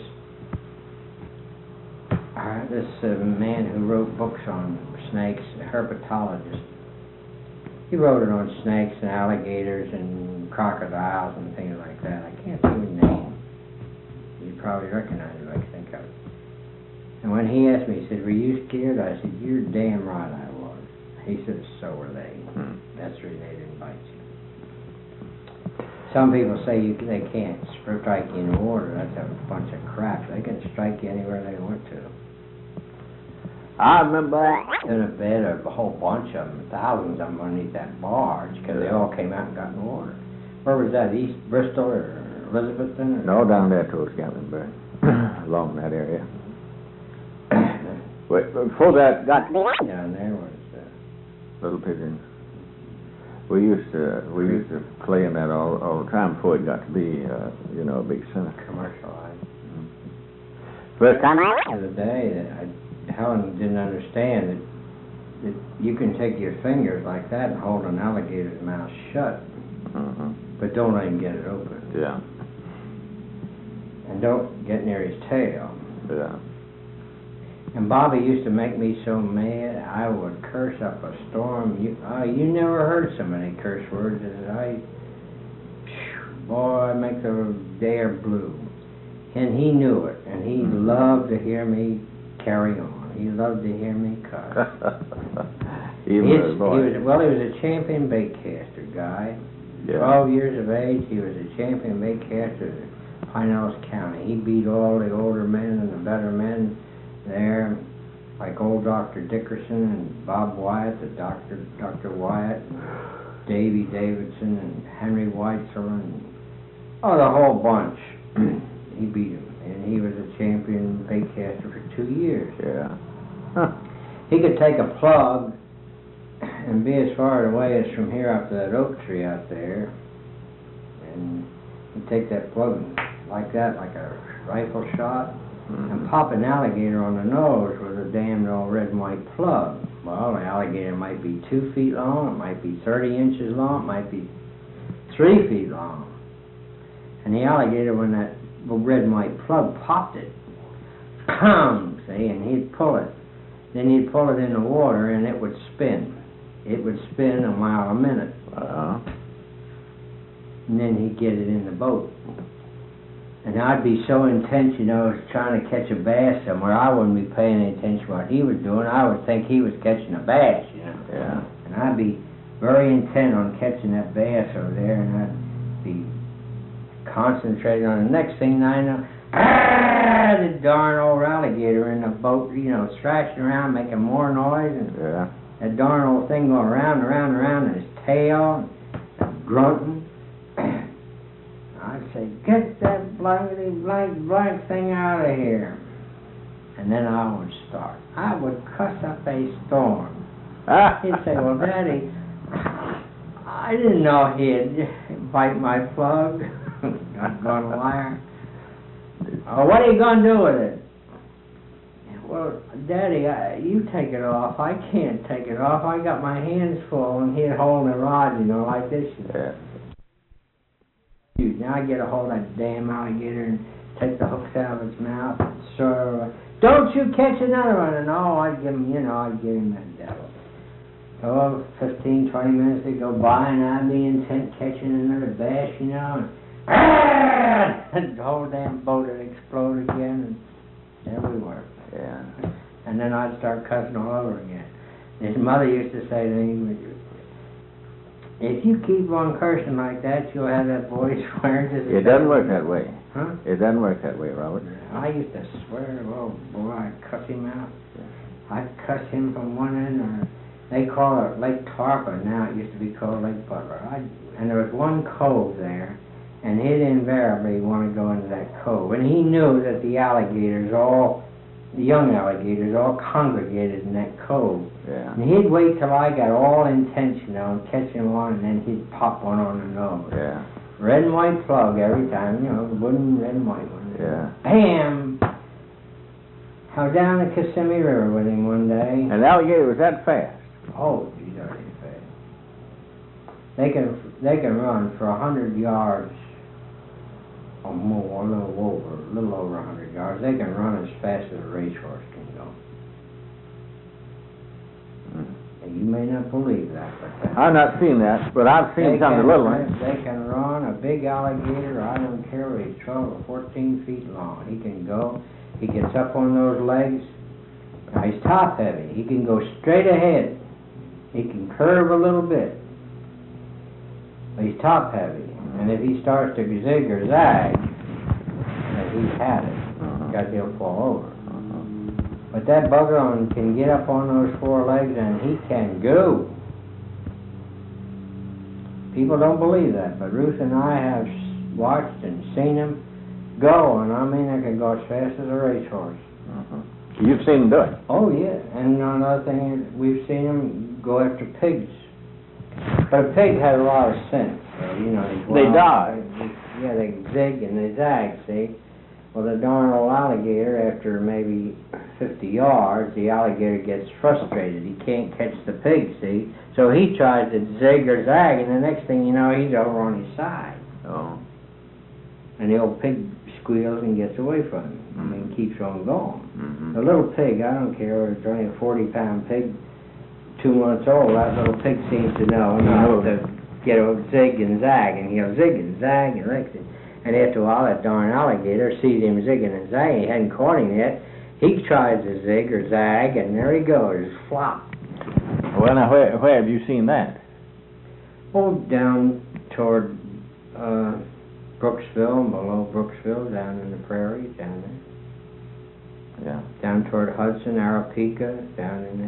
Speaker 3: uh, this uh, man who wrote books on snakes, a herpetologist, he wrote it on snakes and alligators and crocodiles and things like that. I can't think of his name. You probably recognize it if I can think of it. And when he asked me, he said, were you scared? I said, you're damn right I was. He said, so were they.
Speaker 4: Hmm.
Speaker 3: That's the reason they didn't bite you. Some people say you, they can't strike you in the water. That's a bunch of crap. They can strike you anywhere they want to.
Speaker 4: I remember.
Speaker 3: In a bed, a whole bunch of them, thousands of them underneath that barge, because they all came out and got in the water. Where was that, East Bristol or Elizabethton? Or
Speaker 4: No, down there towards Gatlinburg, along that area. Wait, before that got
Speaker 3: down there was uh,
Speaker 4: Little Pigeons. We used to we used to play in that all all the time before it got to be uh, you know, a big center.
Speaker 3: commercialized.
Speaker 4: But
Speaker 3: The other day, that I, Helen didn't understand that, that you can take your fingers like that and hold an alligator's mouth shut,
Speaker 4: uh-huh.
Speaker 3: but don't let him get it open.
Speaker 4: Yeah,
Speaker 3: And don't get near his tail.
Speaker 4: yeah.
Speaker 3: And Bobby used to make me so mad, I would curse up a storm. You, uh, you never heard so many curse words as I. Phew, boy, make the air blue. And he knew it, and he
Speaker 4: Mm-hmm.
Speaker 3: loved to hear me carry on. He loved to hear me cuss.
Speaker 4: Even
Speaker 3: It's-
Speaker 4: as a boy.
Speaker 3: He was, well, he was a champion baitcaster guy.
Speaker 4: Yeah.
Speaker 3: Twelve years of age, he was a champion baitcaster in Pinellas County. He beat all the older men and the better men there, like old Doctor Dickerson and Bob Wyatt, the Doctor Doctor Wyatt, and Davy Davidson and Henry Weitzel, and oh, the whole bunch. He beat him, and he was a champion baitcaster for two years.
Speaker 4: Yeah. Huh.
Speaker 3: He could take a plug and be as far away as from here up to that oak tree out there, and he'd take that plug like that, like a rifle shot,
Speaker 4: Mm-hmm.
Speaker 3: and pop an alligator on the nose with a damned old red and white plug. Well, the alligator might be two feet long, it might be thirty inches long, it might be three feet long. And the alligator, when that red and white plug popped it, pound, see, and he'd pull it. Then he'd pull it in the water and it would spin. It would spin a mile a minute.
Speaker 4: Uh-huh.
Speaker 3: And then he'd get it in the boat. And I'd be so intent, you know, trying to catch a bass somewhere, I wouldn't be paying any attention to what he was doing. I would think he was catching a bass, you know.
Speaker 4: Yeah.
Speaker 3: And I'd be very intent on catching that bass over there, and I'd be concentrated on it. The next thing I know, ah, the darn old alligator in the boat, you know, thrashing around, making more noise, and
Speaker 4: Yeah.
Speaker 3: that darn old thing going around and around and around, and his tail, and grunting. I'd say, get that blankety blank blank thing out of here. And then I would start. I would cuss up a storm.
Speaker 4: Ah.
Speaker 3: He'd say, well, Daddy, I didn't know he'd bite my plug. I'm going to liar. Oh, what are you going to do with it? Well, Daddy, I, you take it off. I can't take it off. I got my hands full, and he'd hold the rod, you know, like this.
Speaker 4: Yeah.
Speaker 3: Now I get a hold of that damn alligator and take the hooks out of its mouth and sort of, don't you catch another one. And oh, I'd give him, you know, I'd give him that devil. Oh, fifteen, twenty minutes would go by, and I'd be intent catching another bass, you know, and, and the whole damn boat would explode again, and there we were.
Speaker 4: Yeah.
Speaker 3: And then I'd start cussing all over again. His mother used to say to me, if you keep on cursing like that, you'll have that boy swearing to the
Speaker 4: It doesn't work that way.
Speaker 3: Huh?
Speaker 4: It doesn't work that way, Robert.
Speaker 3: I used to swear, oh boy, I'd cuss him out. I'd cuss him from one end, or they call it Lake Tarpa, now it used to be called Lake Butler. I'd, and there was one cove there, and he'd invariably want to go into that cove. And he knew that the alligators all, the young alligators all congregated in that cove.
Speaker 4: Yeah.
Speaker 3: And he'd wait till I got all intention on catching one, and then he'd pop one on the nose.
Speaker 4: Yeah.
Speaker 3: Red and white plug every time, you know, wooden red and white one.
Speaker 4: Yeah.
Speaker 3: Bam! I was down the Kissimmee River with him one day.
Speaker 4: And the alligator was that fast?
Speaker 3: Oh, geez, that ain't fast. They can, they can run for a hundred yards or more, a little over, a little over a hundred yards. They can run as fast as a racehorse can go.
Speaker 4: Mm.
Speaker 3: And you may not believe that, but that,
Speaker 4: I've not seen that, but I've seen
Speaker 3: they
Speaker 4: some of
Speaker 3: can,
Speaker 4: the little ones.
Speaker 3: They can run a big alligator. I don't care whether he's twelve or fourteen feet long. He can go. He gets up on those legs. Now he's top heavy. He can go straight ahead. He can curve a little bit. But he's top heavy. And if he starts to zig or zag, then he's had it. Because he'll fall over. But that bugger on can get up on those four legs and he can go. People don't believe that, but Ruth and I have watched and seen him go, and I mean they can go as fast as a racehorse.
Speaker 4: Uh-huh. You've seen him do it?
Speaker 3: Oh yeah, and another thing is we've seen him go after pigs. But a pig has a lot of sense, so, you know.
Speaker 4: They die.
Speaker 3: Yeah, they zig and they zag, see? Well, the darn old alligator, after maybe fifty yards, the alligator gets frustrated. He can't catch the pig, see? So he tries to zig or zag, and the next thing you know, he's over on his side.
Speaker 4: Oh.
Speaker 3: And the old pig squeals and gets away from him. I mean, keeps on going.
Speaker 4: Mm-hmm.
Speaker 3: The little pig, I don't care whether it's only a forty pound pig, two months old, that little pig seems to know enough to get a zig and zag, and he'll zig and zag and like that. And after a while, that darn alligator sees him zigging and zagging. He hadn't caught him yet. He tries to zig or zag, and there he goes, flop.
Speaker 4: Well, now, where, where have you seen that?
Speaker 3: Oh, down toward uh, Brooksville, below Brooksville, down in the prairies, down there.
Speaker 4: Yeah.
Speaker 3: Down toward Hudson, Arapika, down in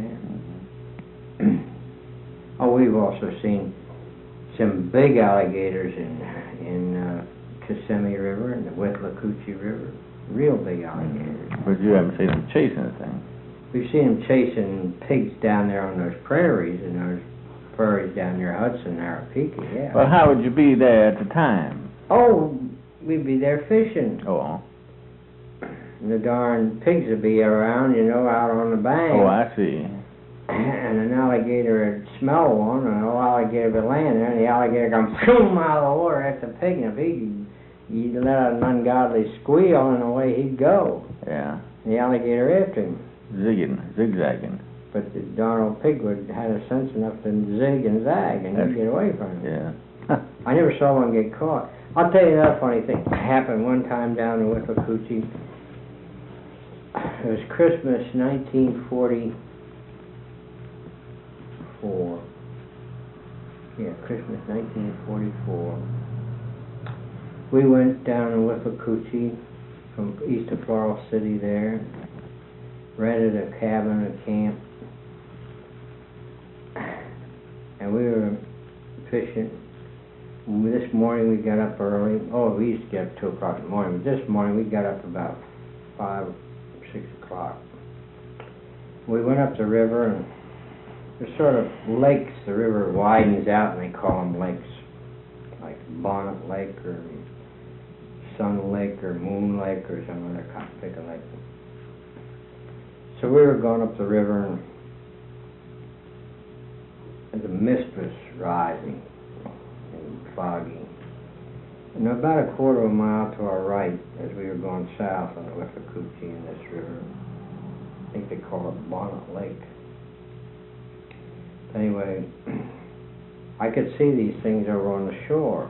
Speaker 3: there. Mm-hmm. Oh, we've also seen some big alligators in in uh, Kissimmee River and the Withlacoochee River. Real big alligators.
Speaker 4: But you haven't seen them chasing anything.
Speaker 3: We've seen them chasing pigs down there on those prairies, and those prairies down near Hudson, Arapika, yeah.
Speaker 4: Well, how would you be there at the time?
Speaker 3: Oh, we'd be there fishing.
Speaker 4: Oh.
Speaker 3: And the darn pigs would be around, you know, out on the bank.
Speaker 4: Oh, I see.
Speaker 3: And an alligator would smell one, and an alligator would land there, and the alligator comes boom out of the water. That's a pig, and if he, he'd let out an ungodly squeal, and away he'd go.
Speaker 4: Yeah.
Speaker 3: And the alligator after him.
Speaker 4: Zigging, zigzagging.
Speaker 3: But the darn old pig would have a sense enough to zig and zag, and
Speaker 4: That's,
Speaker 3: he'd get away from him.
Speaker 4: Yeah.
Speaker 3: I never saw one get caught. I'll tell you another funny thing. It happened one time down in Withlacoochee. It was Christmas nineteen forty-four. Yeah, Christmas nineteen forty-four. we went down to Withlacoochee from east of Floral City there, rented a cabin, a camp, and we were fishing. This morning we got up early. Oh, we used to get up two o'clock in the morning, but this morning we got up about five, six o'clock. We went up the river, and there's sort of lakes. The river widens out, and they call them lakes, like Bonnet Lake or Sun Lake or Moon Lake or some other kind of pick a lake. So we were going up the river, and, and the mist was rising and foggy. And about a quarter of a mile to our right, as we were going south on the Withlacoochee in this river, I think they call it Bonnet Lake. Anyway, I could see these things over on the shore.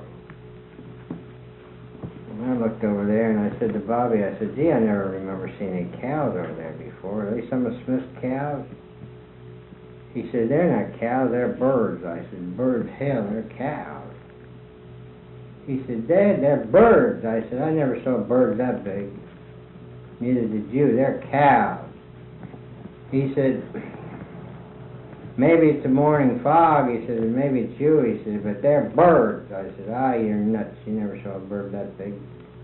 Speaker 3: And I looked over there and I said to Bobby, I said, gee, I never remember seeing any cows over there before. Are they some of Smith's cows? He said, they're not cows, they're birds. I said, birds, hell, they're cows. He said, Dad, they're birds. I said, I never saw birds that big. Neither did you, they're cows. He said, maybe it's the morning fog. He said, maybe it's you. He said, but they're birds. I said, ah, you're nuts. You never saw a bird that big.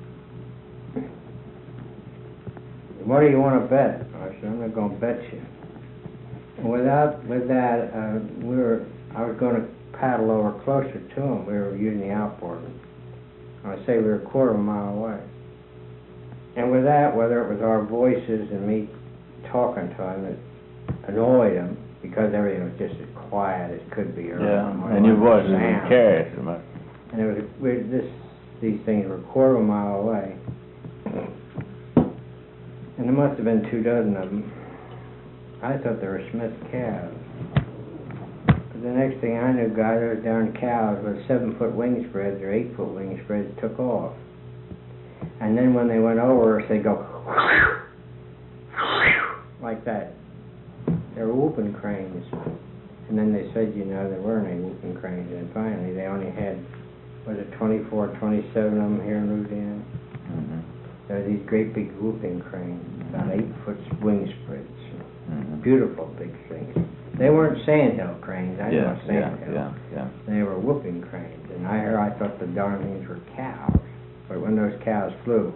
Speaker 3: What do you want to bet? I said, I'm not going to bet you. And without, with that, uh, we were, I was going to paddle over closer to him. We were using the outboard. I say we were a quarter of a mile away. And with that, whether it was our voices and me talking to him that annoyed him, because everything was just as quiet as could be.
Speaker 4: Yeah, and your voice didn't carry so much.
Speaker 3: And it was we, this. These things were a quarter of a mile away, and there must have been two dozen of them. I thought they were Smith's cows. But the next thing I knew, God, those darn cows with seven-foot wing spreads or eight-foot wing spreads took off. And then when they went over us, they go like that. They were whooping cranes. And then they said, you know, there weren't any whooping cranes. And finally, they only had, was it twenty-four, twenty-seven of them here in Louisiana? Mm-hmm. There were these great big whooping cranes, about eight-foot wing spreads. Mm-hmm. Beautiful big things. They weren't sandhill cranes. I
Speaker 4: yeah,
Speaker 3: know sandhill.
Speaker 4: Yeah, yeah, yeah.
Speaker 3: They were whooping cranes. And I heard, I thought the darn things were cows. But when those cows flew,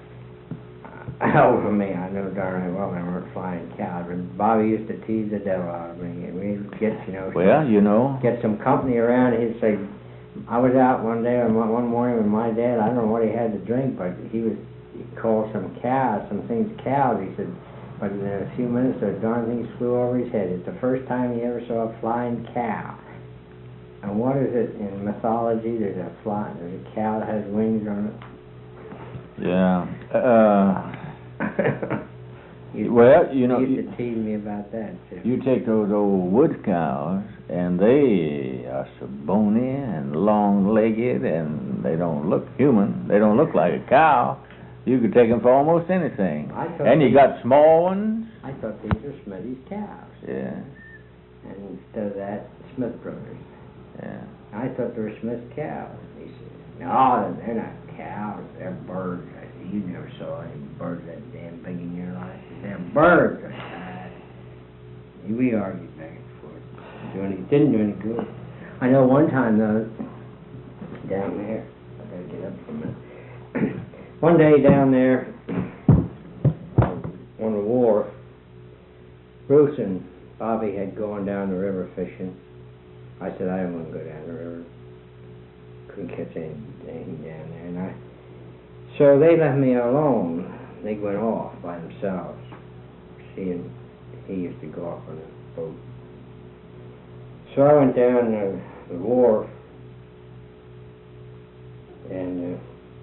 Speaker 3: over me, I know darn well they weren't flying cows. But Bobby used to tease the devil out of me. And we'd get, you know,
Speaker 4: well,
Speaker 3: some,
Speaker 4: you know,
Speaker 3: get some company around. And he'd say, I was out one day, one morning with my dad. I don't know what he had to drink, but he was, he called some cows, some things cows. He said, but in a few minutes, those darn things flew over his head. It's the first time he ever saw a flying cow. And what is it in mythology? There's a fly, there's a cow that has wings on it.
Speaker 4: Yeah. Uh,
Speaker 3: you,
Speaker 4: well, you know,
Speaker 3: you used
Speaker 4: you,
Speaker 3: to tease me about that too.
Speaker 4: You take those old wood cows, and they are so bony and long-legged, and they don't look human. They don't look like a cow. You could take them for almost anything. And you got small ones.
Speaker 3: I thought these were Smitty's cows.
Speaker 4: Yeah.
Speaker 3: And instead of that, Smith Brothers.
Speaker 4: Yeah.
Speaker 3: I thought they were Smith cows. He said, no, they're not cows. They're birds. I said, you never saw any birds that damn big in your life. He said, they're birds. I said, we argued back and forth. Doing it didn't do any good. I know one time, though, down there, I gotta get up for a minute. One day down there on the wharf, Bruce and Bobby had gone down the river fishing. I said, I don't want to go down the river. Couldn't catch any, anything down there. And I, so they left me alone. They went off by themselves. She and he used to go off on a boat. So I went down the, the wharf and, uh,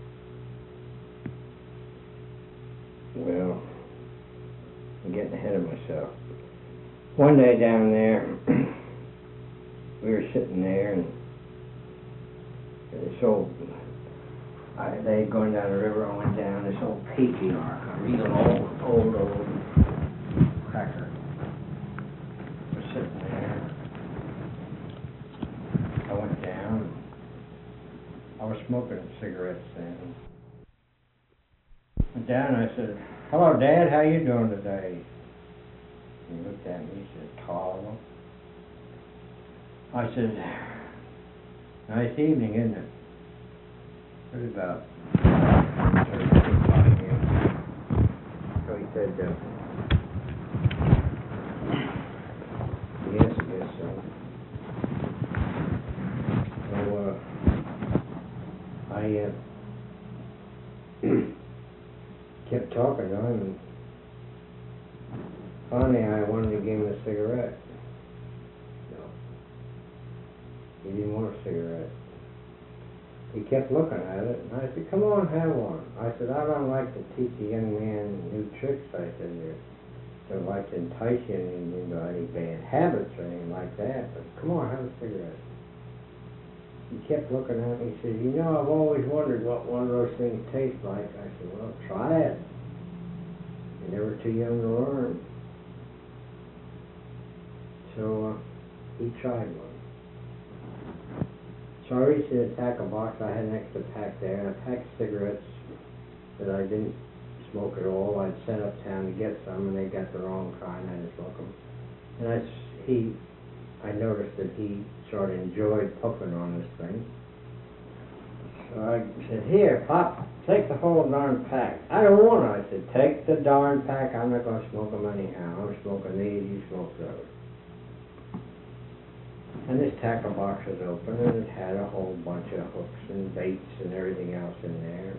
Speaker 3: well, I'm getting ahead of myself. One day down there, we were sitting there, and this old, I, they had gone down the river. I went down this old patriarch, a real old, old, old cracker. Was sitting there. I went down. I was smoking cigarettes then. Went down and I said, "Hello, Dad, how you doing today?" He looked at me, he said, "Tolerable." I said, "Nice evening, isn't it?" It was about so he said, uh, "Yes, I guess so." So, uh, I uh, kept talking to him, and finally I wanted to give him a cigarette. No. He didn't want a cigarette. He kept looking at it, and I said, "Come on, have one." I said, "I don't like to teach a young man new tricks." I said, "I don't like to entice you into any bad habits or anything like that, but come on, have a cigarette." He kept looking at me. He said, "You know, I've always wondered what one of those things tastes like." I said, "Well, try it. You're never too young to learn." So uh, he tried one. So I reached in a tackle box. I had an extra pack there, and a pack of cigarettes that I didn't smoke at all. I'd sent uptown to get some, and they got the wrong kind. I didn't smoke them. And I, s- he, I noticed that he sort of enjoyed puffing on this thing. So I said, "Here, Pop, take the whole darn pack." "I don't want it." I said, "Take the darn pack. I'm not going to smoke them anyhow. I'm smoking these, you smoke those." And this tackle box was open, and it had a whole bunch of hooks and baits and everything else in there.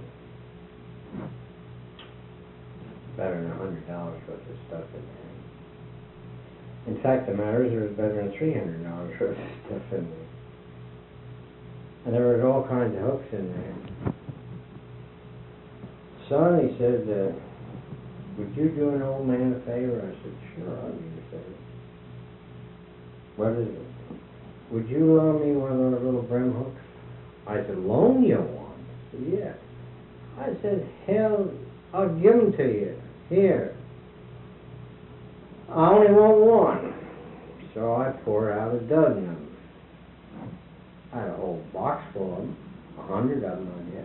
Speaker 3: Better than a hundred dollars worth of stuff in there. In fact, the matter is, there was better than three hundred dollars worth of stuff in there. And there was all kinds of hooks in there. "Son," he said, uh, "would you do an old man a favor?" I said, "Sure, I'll do you a favor." "What is it?" "Would you loan me one of those little brim hooks?" I said, "Loan you one?" He said, "Yeah." I said, "Hell, I'll give them to you. Here. I only want one." So I poured out a dozen of them. I had a whole box full of them, a hundred of them, I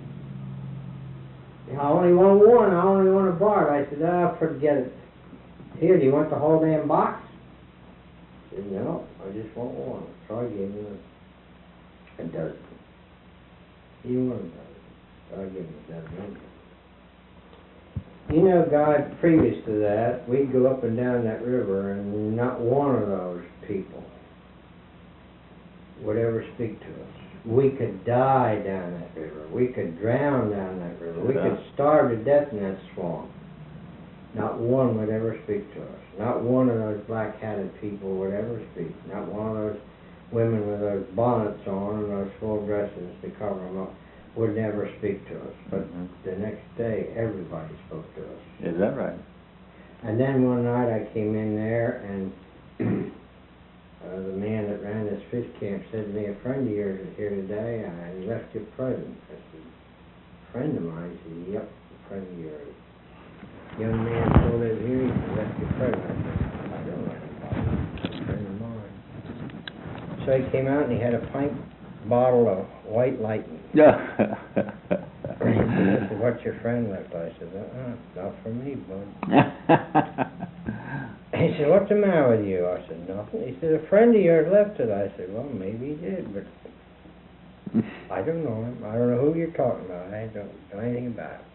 Speaker 3: guess. "I only want one. I only want a bar." I said, "Ah, forget it. Here, do you want the whole damn box?" He said, "No, I just want one." So I gave him a, a dozen. He didn't want a dozen, so I gave him a dozen. You know, God, previous to that, we'd go up and down that river, and not one of those people would ever speak to us. We could die down that river. We could drown down that river. We could starve to death in that swamp. Not one would ever speak to us. Not one of those black-hatted people would ever speak. Not one of those women with those bonnets on and those full dresses to cover them up would never speak to us. But mm-hmm. the next day, everybody spoke to us.
Speaker 4: Is that right?
Speaker 3: And then one night I came in there, and uh, the man that ran this fish camp said to me, "A friend of yours is here today, and I left you a present." I said, "A friend of mine?" He said, "Yep, a friend of yours. Young man still lives here, he said, left your present." I said, "I don't know anybody. He's a friend of mine." So he came out and he had a pint bottle of White Lightning.
Speaker 4: Yeah.
Speaker 3: He said, "What's your friend left?" I said, "Uh-uh, not for me, bud." He said, "What's the matter with you?" I said, "Nothing." He said, "A friend of yours left it." I said, "Well, maybe he did, but I don't know him. I don't know who you're talking about. I don't know anything about it."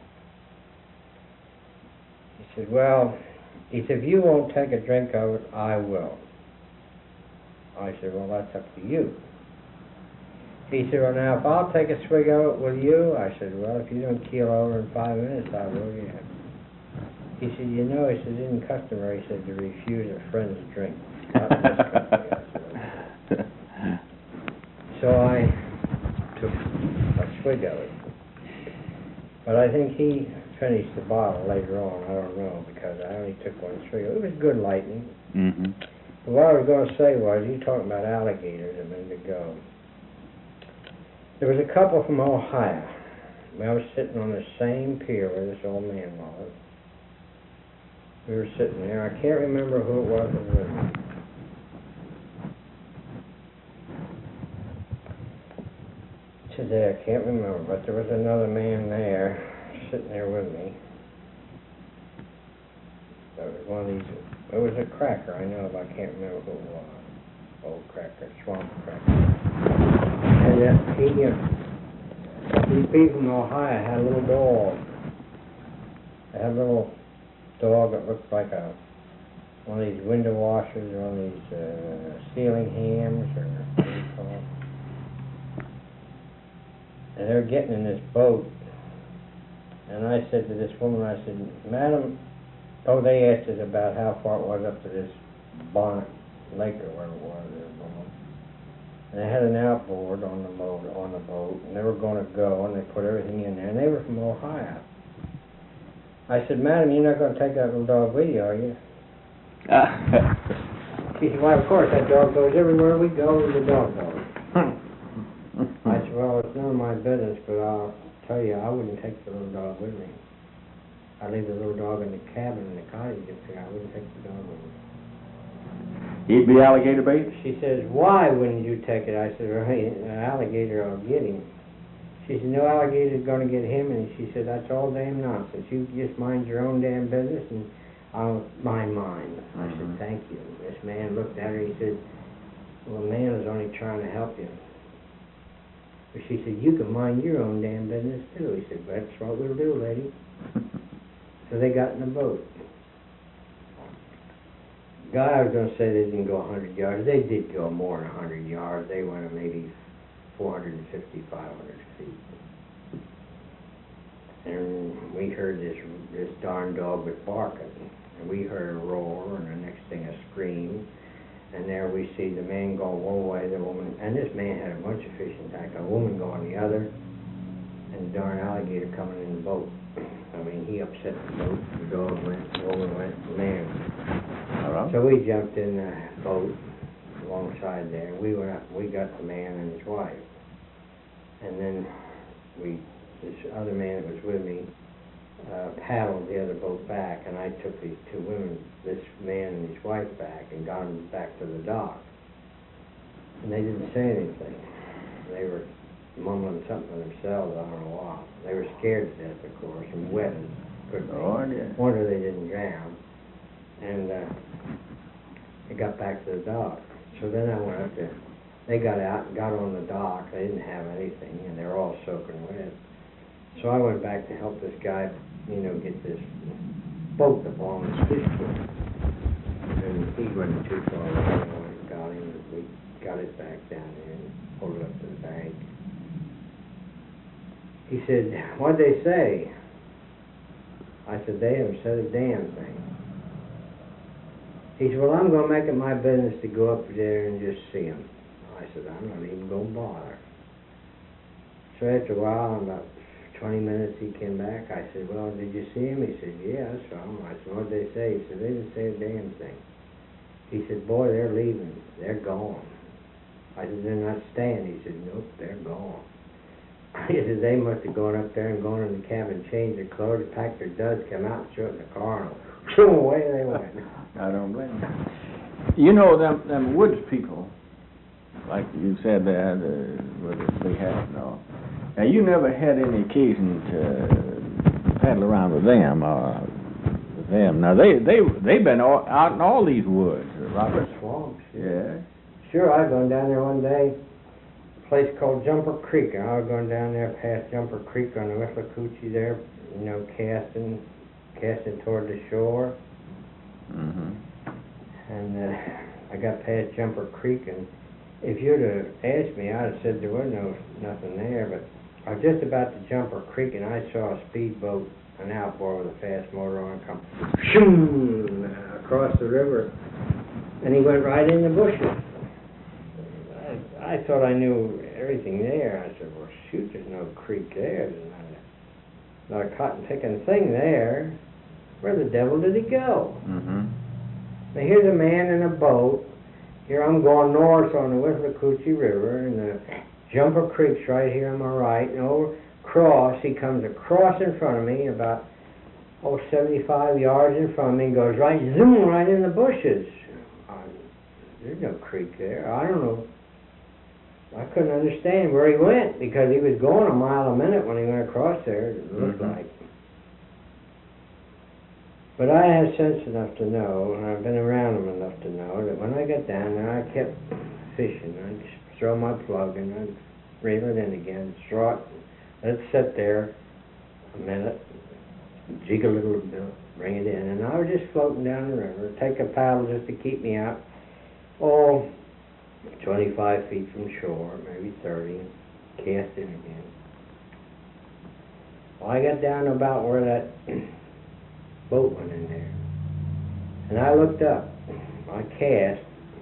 Speaker 3: He said, "Well," he said, "if you won't take a drink of it, I will." I said, "Well, that's up to you." He said, "Well, now, if I'll take a swig of it with you," I said, "Well, if you don't keel over in five minutes, I will, yeah." He said, "You know," he said, "isn't customary," he said, "to refuse a friend's drink." Not in this country, I said. So I took a swig of it. But I think he finished the bottle later on. I don't know, because I only took one swig. It was good lightning.
Speaker 4: Mm-hmm.
Speaker 3: But what I was going to say was, you talking about alligators a minute ago. There was a couple from Ohio. I was sitting on the same pier where this old man was. We were sitting there. I can't remember who it was that was with me. Says, day, I can't remember, but there was another man there, sitting there with me. There was one of these, it was a cracker, I know, but I can't remember who it was. Old cracker, swamp cracker. And uh, he, uh, these people from Ohio had a little dog. They had a little dog that looked like a one of these window washers, or one of these uh, ceiling hams, or what do you call them? And they were getting in this boat, and I said to this woman, I said, Madam, oh, they asked us about how far it was up to this Bonnet Lake or wherever it was they were going. And they had an outboard on the boat, on the boat, and they were going to go, and they put everything in there, and they were from Ohio. I said, Madam, you're not going to take that little dog with you, are you? She said, why, of course, that dog goes everywhere we go, the dog goes. I said, well, it's none of my business, but I'll tell you, I wouldn't take the little dog with me. I'd leave the little dog in the cabin in the cottage up there. I wouldn't take the dog with me.
Speaker 4: He'd be alligator bait?
Speaker 3: She says, why wouldn't you take it? I said, well, hey, an alligator will get him. She said, no alligator's going to get him. And she said, that's all damn nonsense. You just mind your own damn business, and I'll mind mine. Mm-hmm. I said, thank you. This man looked at her, he said, well, the man was only trying to help you. But she said, you can mind your own damn business, too. He said, that's what we'll do, lady. So they got in the boat. God, I was going to say they didn't go one hundred yards. They did go more than one hundred yards. They went maybe four hundred fifty, five hundred feet. And we heard this this darn dog was barking. And we heard a roar, and the next thing a scream. And there we see the man go one way, the woman, and this man had a bunch of fish in tank, a woman going the other, and the darn alligator coming in the boat. I mean, he upset the boat, the dog went, the woman went, the man.
Speaker 4: All right.
Speaker 3: So we jumped in the boat alongside there. We went up, we got the man and his wife. And then we, this other man that was with me, uh, paddled the other boat back, and I took these two women, this man and his wife, back and got them back to the dock. And they didn't say anything. They were mumbling something to themselves, I don't know why. They were scared to death, of course, and wet. Couldn't
Speaker 4: Oh, yeah.
Speaker 3: wonder they didn't drown. And uh, they got back to the dock. So then I went up there. They got out and got on the dock. They didn't have anything, and they were all soaking wet. So I went back to help this guy, you know, get this boat up on his fish boat. And he wasn't too far away. I went and got him, and we got it back down there and pulled it up to the bank. He said, what'd they say? I said, they haven't said a damn thing. He said, well, I'm going to make it my business to go up there and just see him. I said, I'm not even going to bother. So after a while, in about twenty minutes, he came back. I said, well, did you see him? He said, yeah, I saw him. I said, what'd they say? He said, they didn't say a damn thing. He said, boy, they're leaving. They're gone. I said, they're not staying. He said, nope, they're gone. He said, they must have gone up there and gone in the cabin, changed their clothes, packed their duds, come out and threw it in the car, and boom, away they went.
Speaker 4: I don't blame you. You know, them them woods people, like you said, they had uh, with the big hat and all. Now, you never had any occasion to paddle around with them, or with them. Now, they, they, they've been all, out in all these woods, Robert.
Speaker 3: Swamps.
Speaker 4: Yeah.
Speaker 3: Sure, I was going down there one day, a place called Jumper Creek, and I was going down there past Jumper Creek on the Withlacoochee there, you know, casting, casting toward the shore.
Speaker 4: Mm-hmm.
Speaker 3: And uh, I got past Jumper Creek, and if you'd have asked me, I'd have said there was no nothing there, but I was just about to Jumper Creek, and I saw a speedboat, an outboard with a fast motor on it, come shoom across the river, and he went right in the bushes. I, I thought I knew everything there. I said, well, shoot, there's no creek there. There's not a, not a cotton-picking thing there. Where the devil did he go?
Speaker 4: Mm-hmm.
Speaker 3: Now, here's a man in a boat. Here I'm going north on the Withlacoochee River, and the Jumper Creek's right here on my right, and over across, he comes across in front of me, about, oh, seventy-five yards in front of me, and goes right, zoom, right in the bushes. Uh, there's no creek there. I don't know. I couldn't understand where he went because he was going a mile a minute when he went across there, it looked
Speaker 4: Mhm.
Speaker 3: like. But I have sense enough to know, and I've been around him enough to know, that when I got down there, I kept fishing. I'd just throw my plug and I'd reel it in again, straw it, let it sit there a minute, jig a little bit, bring it in, and I was just floating down the river, take a paddle just to keep me out, oh, twenty-five feet from shore, maybe thirty, cast in again. Well, I got down about where that boat went in there, and I looked up. I cast,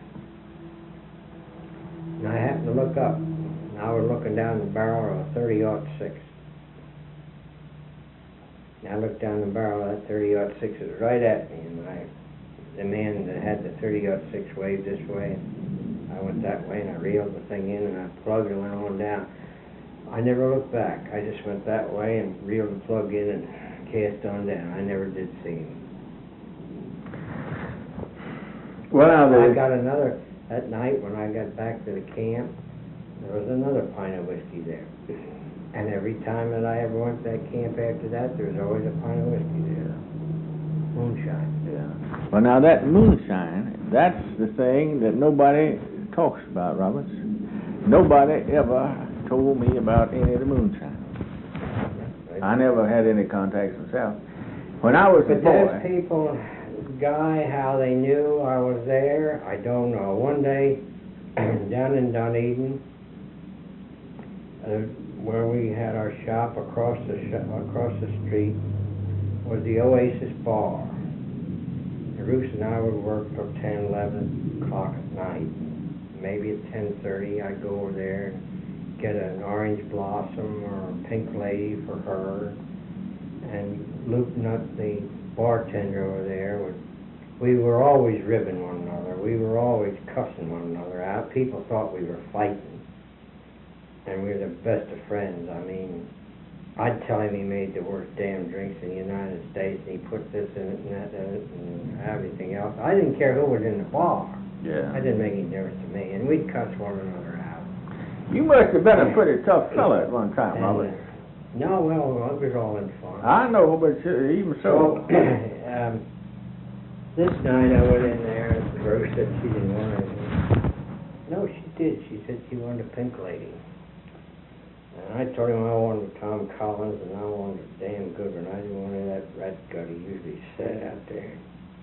Speaker 3: and I happened to look up, and I was looking down the barrel of a thirty aught six. And I looked down the barrel of that thirty aught six. It was right at me, and I, the man that had the thirty aught six waved this way, and I went that way, and I reeled the thing in, and I plugged and went on down. I never looked back. I just went that way and reeled the plug in and cast on down. I never did see him.
Speaker 4: Well, now,
Speaker 3: I
Speaker 4: the,
Speaker 3: got another, that night when I got back to the camp, there was another pint of whiskey there. And every time that I ever went to that camp after that, there was always a pint of whiskey there. Moonshine.
Speaker 4: yeah. Well, now that moonshine, that's the thing that nobody talks about, Roberts. Nobody ever told me about any of the moonshine. I never had any contacts myself. When I was a
Speaker 3: But those
Speaker 4: boy,
Speaker 3: people, Guy, how they knew I was there, I don't know. One day, down in Dunedin, uh, where we had our shop across the sh- across the street, was the Oasis Bar. And Ruth and I would work till ten, eleven o'clock at night. Maybe at ten thirty, I'd go over there and get an orange blossom or a pink lady for her. And Luke Nutt, the bartender over there, would, we were always ribbing one another. We were always cussing one another out. People thought we were fighting. And we were the best of friends. I mean, I'd tell him he made the worst damn drinks in the United States, and he put this in it and that in it and everything else. I didn't care who was in the bar.
Speaker 4: yeah.
Speaker 3: It didn't make any difference to me, and we'd cuss one another out.
Speaker 4: You must have been a pretty tough fella at one time,
Speaker 3: And,
Speaker 4: Robert.
Speaker 3: uh, no, well, it was all in fun.
Speaker 4: I know, but uh, even so.
Speaker 3: So, um, this night I went in there, and Rose said she didn't want anything. No, she did. She said she wanted a pink lady. And I told him I wanted Tom Collins, and I wanted a damn good one. I didn't want any of that rat gut he usually said out there.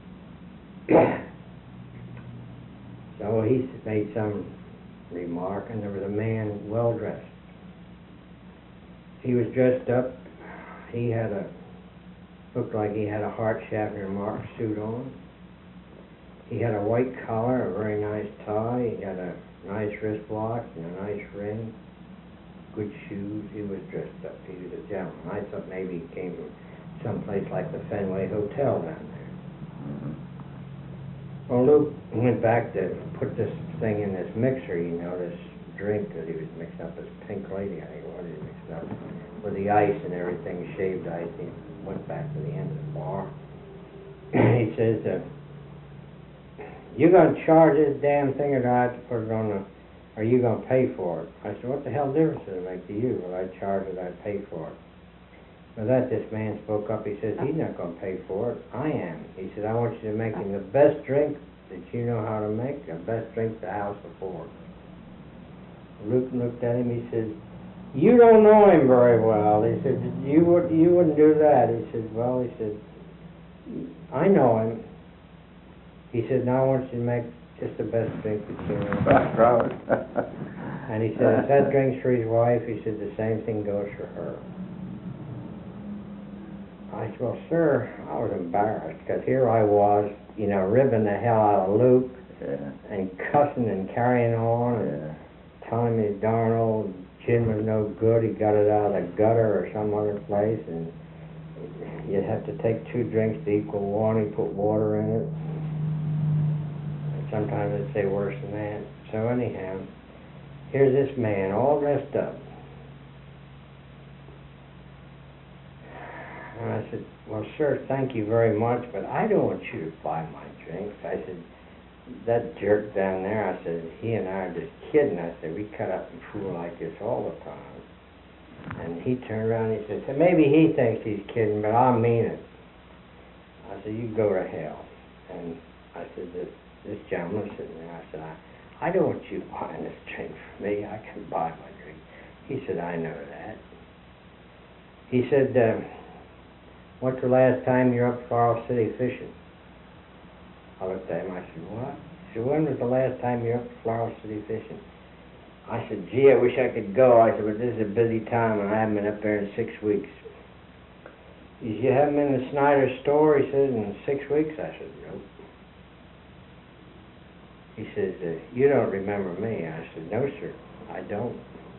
Speaker 3: So he made some remark, and there was a man well dressed. He was dressed up. He had a, looked like he had a Hart Schaffner Mark suit on. He had a white collar, a very nice tie. He had a nice wrist watch and a nice ring. Good shoes. He was dressed up. He was a gentleman. I thought maybe he came from someplace like the Fenway Hotel down there. Well, Luke went back to put this thing in this mixer, you know, this drink that he was mixing up, this pink lady, I think what he mixed up, with the ice and everything, shaved ice. He went back to the end of the bar. He says, uh, you going to charge this damn thing, or do I have to put it on the, are you going to pay for it? I said, what the hell difference does it make to you? Well, I charge it, I pay for it. With that, this man spoke up. He says, he's not going to pay for it. I am. He said, I want you to make him the best drink that you know how to make, the best drink the house affords. Luke looked at him. He said, you don't know him very well. He said, you, would, you wouldn't do that. He said, well, he said, I know him. He said, now I want you to make just the best drink that you know.
Speaker 4: Robert.
Speaker 3: And he said, if that drink's for his wife, he said, the same thing goes for her. I said, well, sir, I was embarrassed, because here I was, you know, ribbing the hell out of Luke,
Speaker 4: Yeah.
Speaker 3: and cussing and carrying on, and
Speaker 4: Yeah.
Speaker 3: telling me darn old gin was no good, he got it out of the gutter or some other place, and you'd have to take two drinks to equal one, he put water in it. And sometimes they'd say worse than that. So anyhow, here's this man all dressed up. And I said, well, sir, thank you very much, but I don't want you to buy my drinks. I said, that jerk down there, I said, he and I are just kidding. I said, we cut up and fool like this all the time. And he turned around and he said, maybe he thinks he's kidding, but I mean it. I said, you go to hell. And I said, this, this gentleman sitting there, I said, I, I don't want you buying this drink for me. I can buy my drink. He said, I know that. He said, uh, what's the last time you were up Floral City fishing? I looked at him, I said, what? He said, when was the last time you were up to Floral City fishing? I said, gee, I wish I could go. I said, but this is a busy time and I haven't been up there in six weeks. He said, you haven't been in the Snyder store? He said, in six weeks? I said, nope. He says, uh, you don't remember me? I said, no, sir, I don't.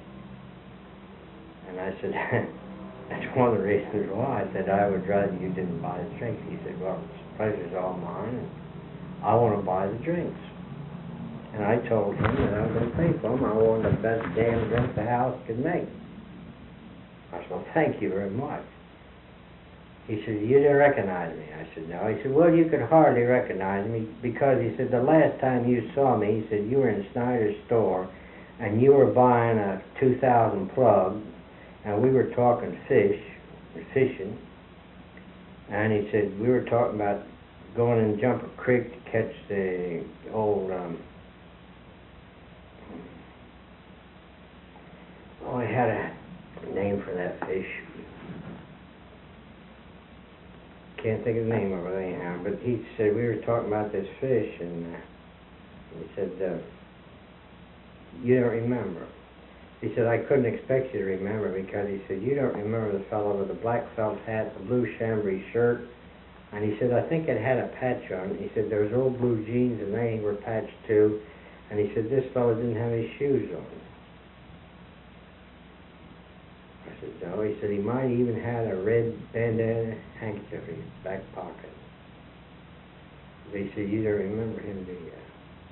Speaker 3: And I said, that's one of the reasons why. I said, I would rather you didn't buy the drinks. He said, well, the pleasure's all mine, and I want to buy the drinks. And I told him that I was going to pay for them. I wanted the best damn drink the house could make. I said, well, thank you very much. He said, you didn't recognize me. I said, no. He said, well, you could hardly recognize me because, he said, the last time you saw me, he said, you were in Snyder's store and you were buying a two thousand plug and we were talking fish, fishing. And he said, we were talking about going in Jumper Creek to catch the old, um, oh, I had a name for that fish. Can't think of the name of it anyhow, but he said, we were talking about this fish, and uh, he said, uh, you don't remember. He said, I couldn't expect you to remember because he said, you don't remember the fellow with the black felt hat, the blue chambray shirt, and he said, I think it had a patch on it. He said, there was old blue jeans and they were patched too, and he said, this fellow didn't have his shoes on. I said, no. He said, he might even had a red bandana handkerchief in his back pocket. But he said, you don't remember him, do you?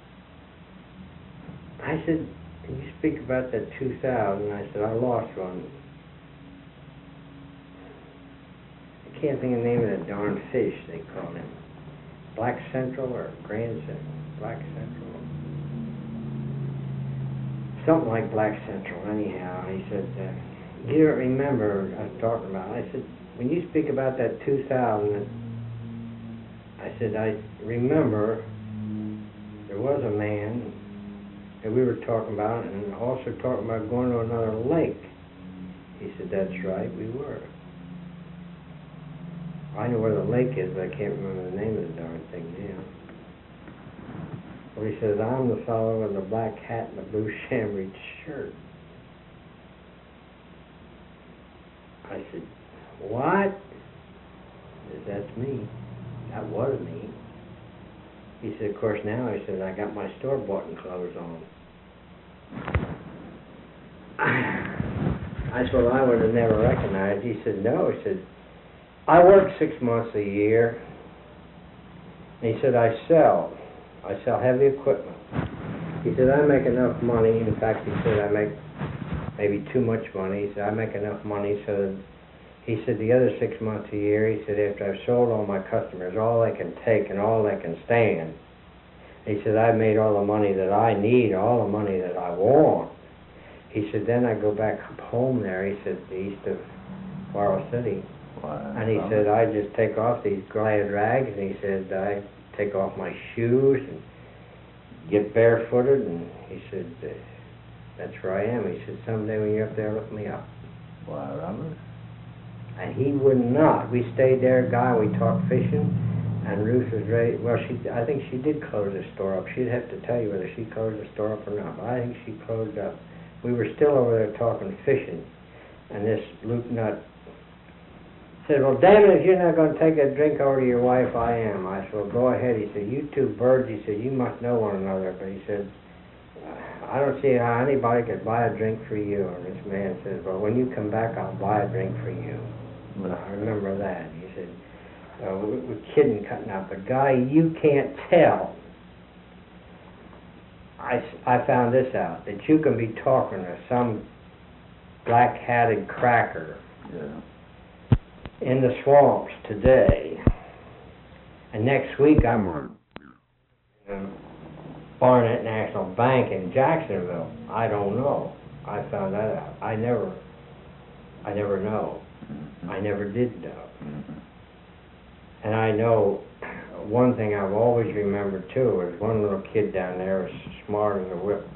Speaker 3: I said, can you speak about that two thousand? I said, I lost one. I can't think of the name of that darn fish they called him. Black Central or Grand Central? Black Central. Something like Black Central, anyhow. He said, uh, you don't remember I was talking about. I said, when you speak about that two thousand, I said, I remember there was a man that we were talking about and also talking about going to another lake. He said, that's right, we were. I know where the lake is, but I can't remember the name of the darn thing now. Well, he says, I'm the fellow with the black hat and the blue chambray shirt. I said, what? He said, that's me. That was me. He said, of course, now, he said, I got my store-bought clothes on. I said, well, I would have never recognized. He said, no. He said, I work six months a year. And he said, I sell. I sell heavy equipment. He said, I make enough money. In fact, he said, I make maybe too much money. He said, I make enough money so that, he said, the other six months a year, he said, after I've sold all my customers, all they can take and all they can stand, he said, I've made all the money that I need, all the money that I want. He said, then I go back home there, he said, east of Floral City.
Speaker 4: Wow.
Speaker 3: And he said, I just take off these glad rags, and he said, I take off my shoes and get barefooted, and he said, uh, that's where I am. He said, someday when you're up there, look me up.
Speaker 4: Wow, Robert.
Speaker 3: And he would not. We stayed there, guy, we talked fishing, and Ruth was ready. Well, she, I think she did close the store up. She'd have to tell you whether she closed the store up or not, but I think she closed up. We were still over there talking fishing, and this Luke Nut said, well, damn it, if you're not going to take a drink over to your wife, I am. I said, well, go ahead. He said, you two birds, he said, you must know one another. But he said, I don't see how anybody could buy a drink for you. And this man says, well, when you come back, I'll buy a drink for you. I remember that. He said, uh, we're kidding, cutting out. But, Guy, you can't tell. I, I found this out, that you can be talking to some black-hatted cracker
Speaker 4: Yeah.
Speaker 3: in the swamps today, and next week I'm on. Um, Barnett National Bank in Jacksonville. I don't know. I found that out. I never, I never know.
Speaker 4: Mm-hmm.
Speaker 3: I never did know.
Speaker 4: Mm-hmm.
Speaker 3: And I know one thing I've always remembered too is one little kid down there was smart as a whip.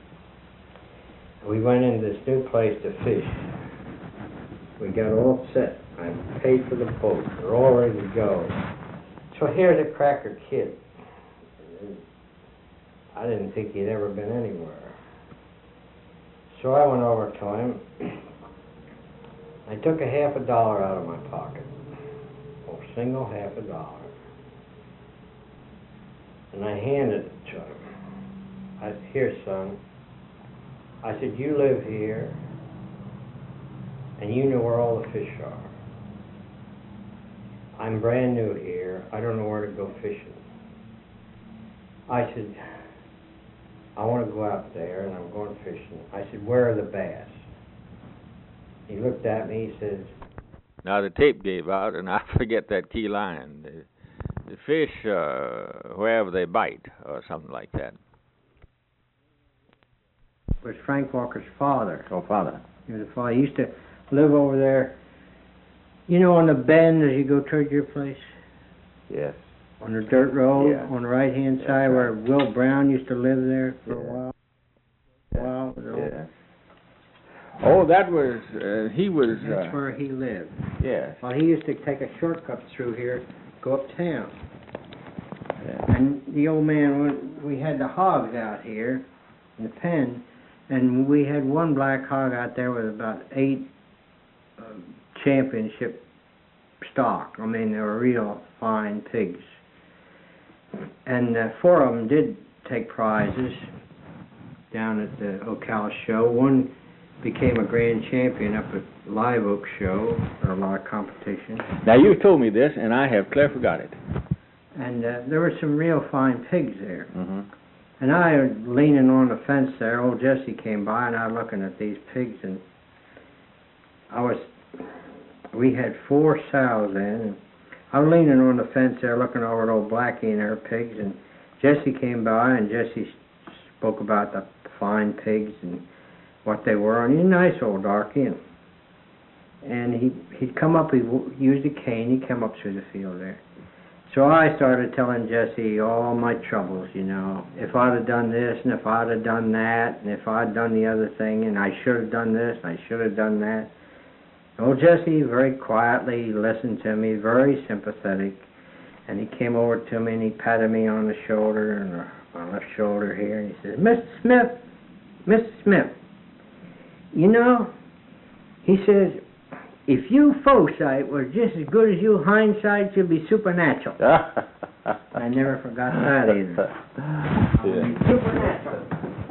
Speaker 3: We went into this new place to fish. We got all set. I paid for the boat. We're all ready to go. So here's a cracker kid. I didn't think he'd ever been anywhere. So I went over to him. I took a half a dollar out of my pocket. A single half a dollar. And I handed it to him. I said, here, son. I said, you live here, and you know where all the fish are. I'm brand new here. I don't know where to go fishing. I said, I want to go out there, and I'm going fishing. I said, where are the bass? He looked at me, he says...
Speaker 1: Now, the tape gave out, and I forget that key line. The, the fish, uh, wherever they bite, or something like that.
Speaker 3: Was Frank Walker's father.
Speaker 4: Oh, father.
Speaker 3: He was a father. He used to live over there, you know, on the bend as you go toward your place?
Speaker 4: Yes.
Speaker 3: On the dirt road,
Speaker 4: Yeah.
Speaker 3: on the right-hand
Speaker 4: That's
Speaker 3: side,
Speaker 4: right.
Speaker 3: where Will Brown used to live there for
Speaker 4: Yeah.
Speaker 3: a while. A while. you know.
Speaker 4: Yeah.
Speaker 1: Oh, that was, uh, he was,
Speaker 3: That's
Speaker 1: uh,
Speaker 3: where he lived.
Speaker 4: Yes.
Speaker 3: Well, he used to take a shortcut through here, go uptown.
Speaker 4: Yeah.
Speaker 3: And the old man, when we had the hogs out here in the pen, and we had one black hog out there with about eight uh, championship stock. I mean, they were real fine pigs. And uh, four of them did take prizes down at the Ocala show. One became a grand champion up at Live Oak show, or a lot of competition.
Speaker 1: now, you told me this, and I have clear forgot it.
Speaker 3: And uh, there were some real fine pigs there.
Speaker 4: Mm-hmm.
Speaker 3: And I was leaning on the fence there. Old Jesse came by, and I was looking at these pigs, and I was, we had four sows in, and I was leaning on the fence there looking over at old Blackie and her pigs, and Jesse came by, and Jesse spoke about the fine pigs and what they were, and he's a nice old darky, and, and he, he'd come up, he used a cane, he came up through the field there. So I started telling Jesse all my troubles, you know. If I'd have done this, and if I'd have done that, and if I'd done the other thing, and I should have done this, and I should have done that. Old Jesse very quietly listened to me, very sympathetic, and he came over to me and he patted me on the shoulder, and my left shoulder here, and he said, Mister Smith, Mister Smith, you know, he says, if you foresight was just as good as you hindsight, you'd be supernatural. I never forgot that either.
Speaker 4: Yeah.
Speaker 3: Supernatural.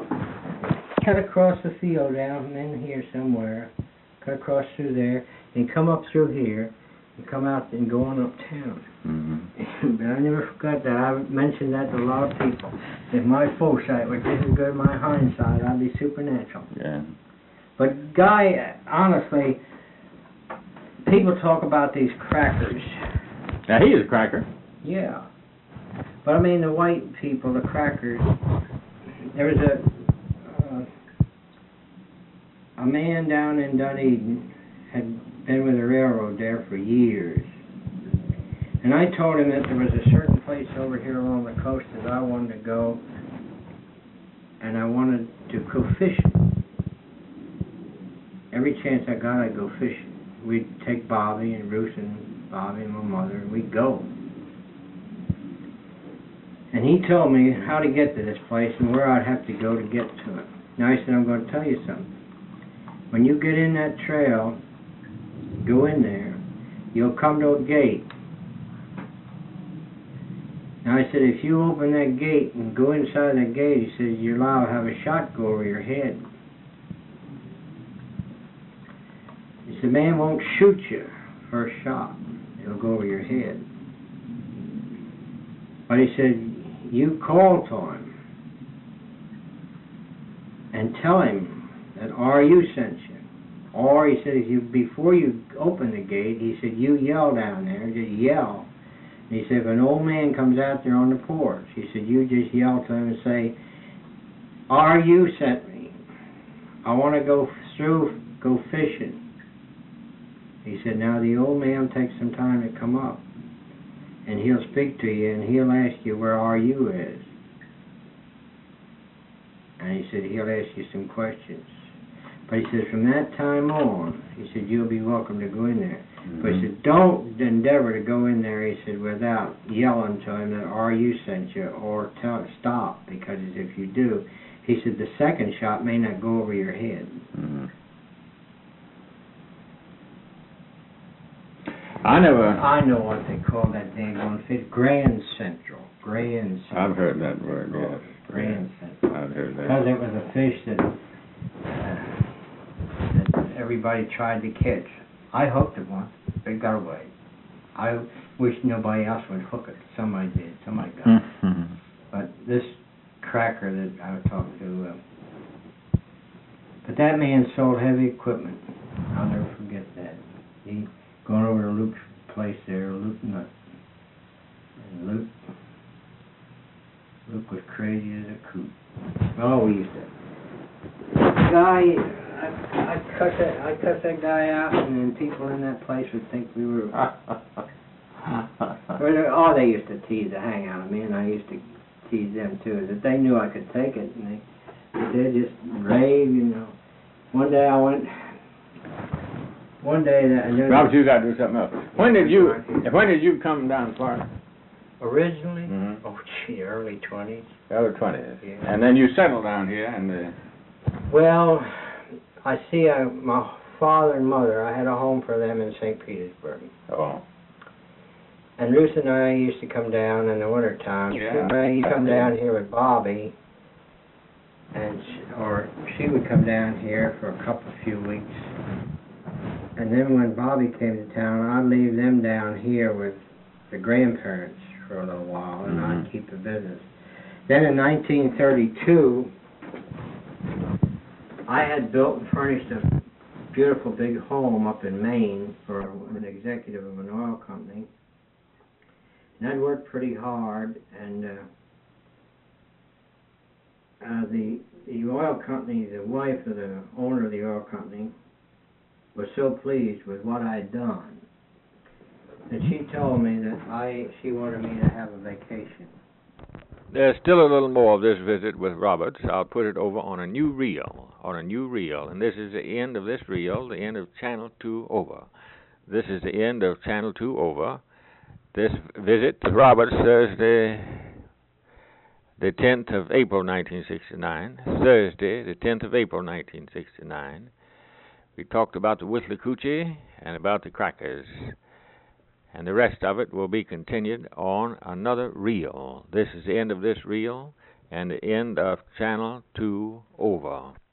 Speaker 3: Cut across the field down in here somewhere, cut across through there, and come up through here, and come out and go on uptown.
Speaker 4: Mm-hmm.
Speaker 3: But I never forgot that. I mentioned that to a lot of people. If my foresight was just as good as my hindsight, I'd be supernatural.
Speaker 4: Yeah.
Speaker 3: But Guy, honestly, people talk about these crackers.
Speaker 1: Now, he is a cracker.
Speaker 3: Yeah. But I mean, the white people, the crackers, there was a uh, a man down in Dunedin had been with the railroad there for years. And I told him that there was a certain place over here along the coast that I wanted to go, and I wanted to go fishing. Every chance I got, I'd go fishing. We'd take Bobby and Bruce and Bobby and my mother, and we'd go. And he told me how to get to this place and where I'd have to go to get to it. Now, I said, I'm going to tell you something. When you get in that trail, go in there, you'll come to a gate. Now, I said, if you open that gate and go inside that gate, he says, you're liable to have a shot go over your head. He said, man won't shoot you first shot. It'll go over your head. But he said, you call to him and tell him that R U sent you. Or he said, if you before you open the gate, he said, you yell down there, just yell. And he said, if an old man comes out there on the porch, he said, you just yell to him and say, "R U sent me. I want to go through, go fishing." He said, now the old man will take some time to come up, and he'll speak to you, and he'll ask you where R U is. And he said, he'll ask you some questions. But he said, from that time on, he said, you'll be welcome to go in there. Mm-hmm. But he said, don't endeavor to go in there, he said, without yelling to him that R U sent you, or tell stop, because if you do, he said, the second shot may not go over your head.
Speaker 1: Mm-hmm. I never...
Speaker 3: I know what they call that daggone fish. Grand Central. Grand Central.
Speaker 1: I've heard that word, yes.
Speaker 3: Grand Central.
Speaker 1: I've heard that.
Speaker 3: Because it was a fish that, uh, that everybody tried to catch. I hooked it once, but it got away. I wish nobody else would hook it. Somebody did. Somebody got it.
Speaker 1: Mm-hmm.
Speaker 3: But this cracker that I was talking to, uh, but that man sold heavy equipment. I'll never forget that. He going over to Luke's place there, Luke Nut. And Luke, Luke was crazy as a coot. Oh, we used to. The guy, I, I cut that, I cut that guy out, and then people in that place would think we were. Oh, they used to tease the hang out of me, and I used to tease them too. That they knew I could take it, and they, they just rave, you know. One day I went. One day that.
Speaker 1: Robert, you got to do something else. When did you? When did you come down to Florida?
Speaker 3: Originally?
Speaker 1: Mm-hmm.
Speaker 3: Oh, gee, early twenties.
Speaker 1: Early twenties.
Speaker 3: Yeah.
Speaker 1: And then you settled down here, and. Uh,
Speaker 3: well, I see. I, my father and mother. I had a home for them in Saint Petersburg.
Speaker 1: Oh.
Speaker 3: And Ruth and I used to come down in the wintertime.
Speaker 1: Yeah.
Speaker 3: She'd come down here with Bobby, and she, or she would come down here for a couple, few weeks. And then when Bobby came to town, I'd leave them down here with the grandparents for a little while, and
Speaker 1: mm-hmm.
Speaker 3: I'd keep the business. Then in nineteen thirty-two, I had built and furnished a beautiful big home up in Maine for an executive of an oil company. And I'd worked pretty hard, and uh, uh, the the oil company, the wife of the owner of the oil company, was so pleased with what I had done that she told me that I she wanted me to have a vacation.
Speaker 1: There's still a little more of this visit with Roberts. I'll put it over on a new reel, on a new reel, and this is the end of this reel, the end of Channel two over. This is the end of Channel two over. This visit to Roberts Thursday, the tenth of April, nineteen sixty-nine. Thursday, the tenth of April, nineteen sixty-nine. We talked about the Withlacoochee and about the crackers. And the rest of it will be continued on another reel. This is the end of this reel and the end of Channel two over.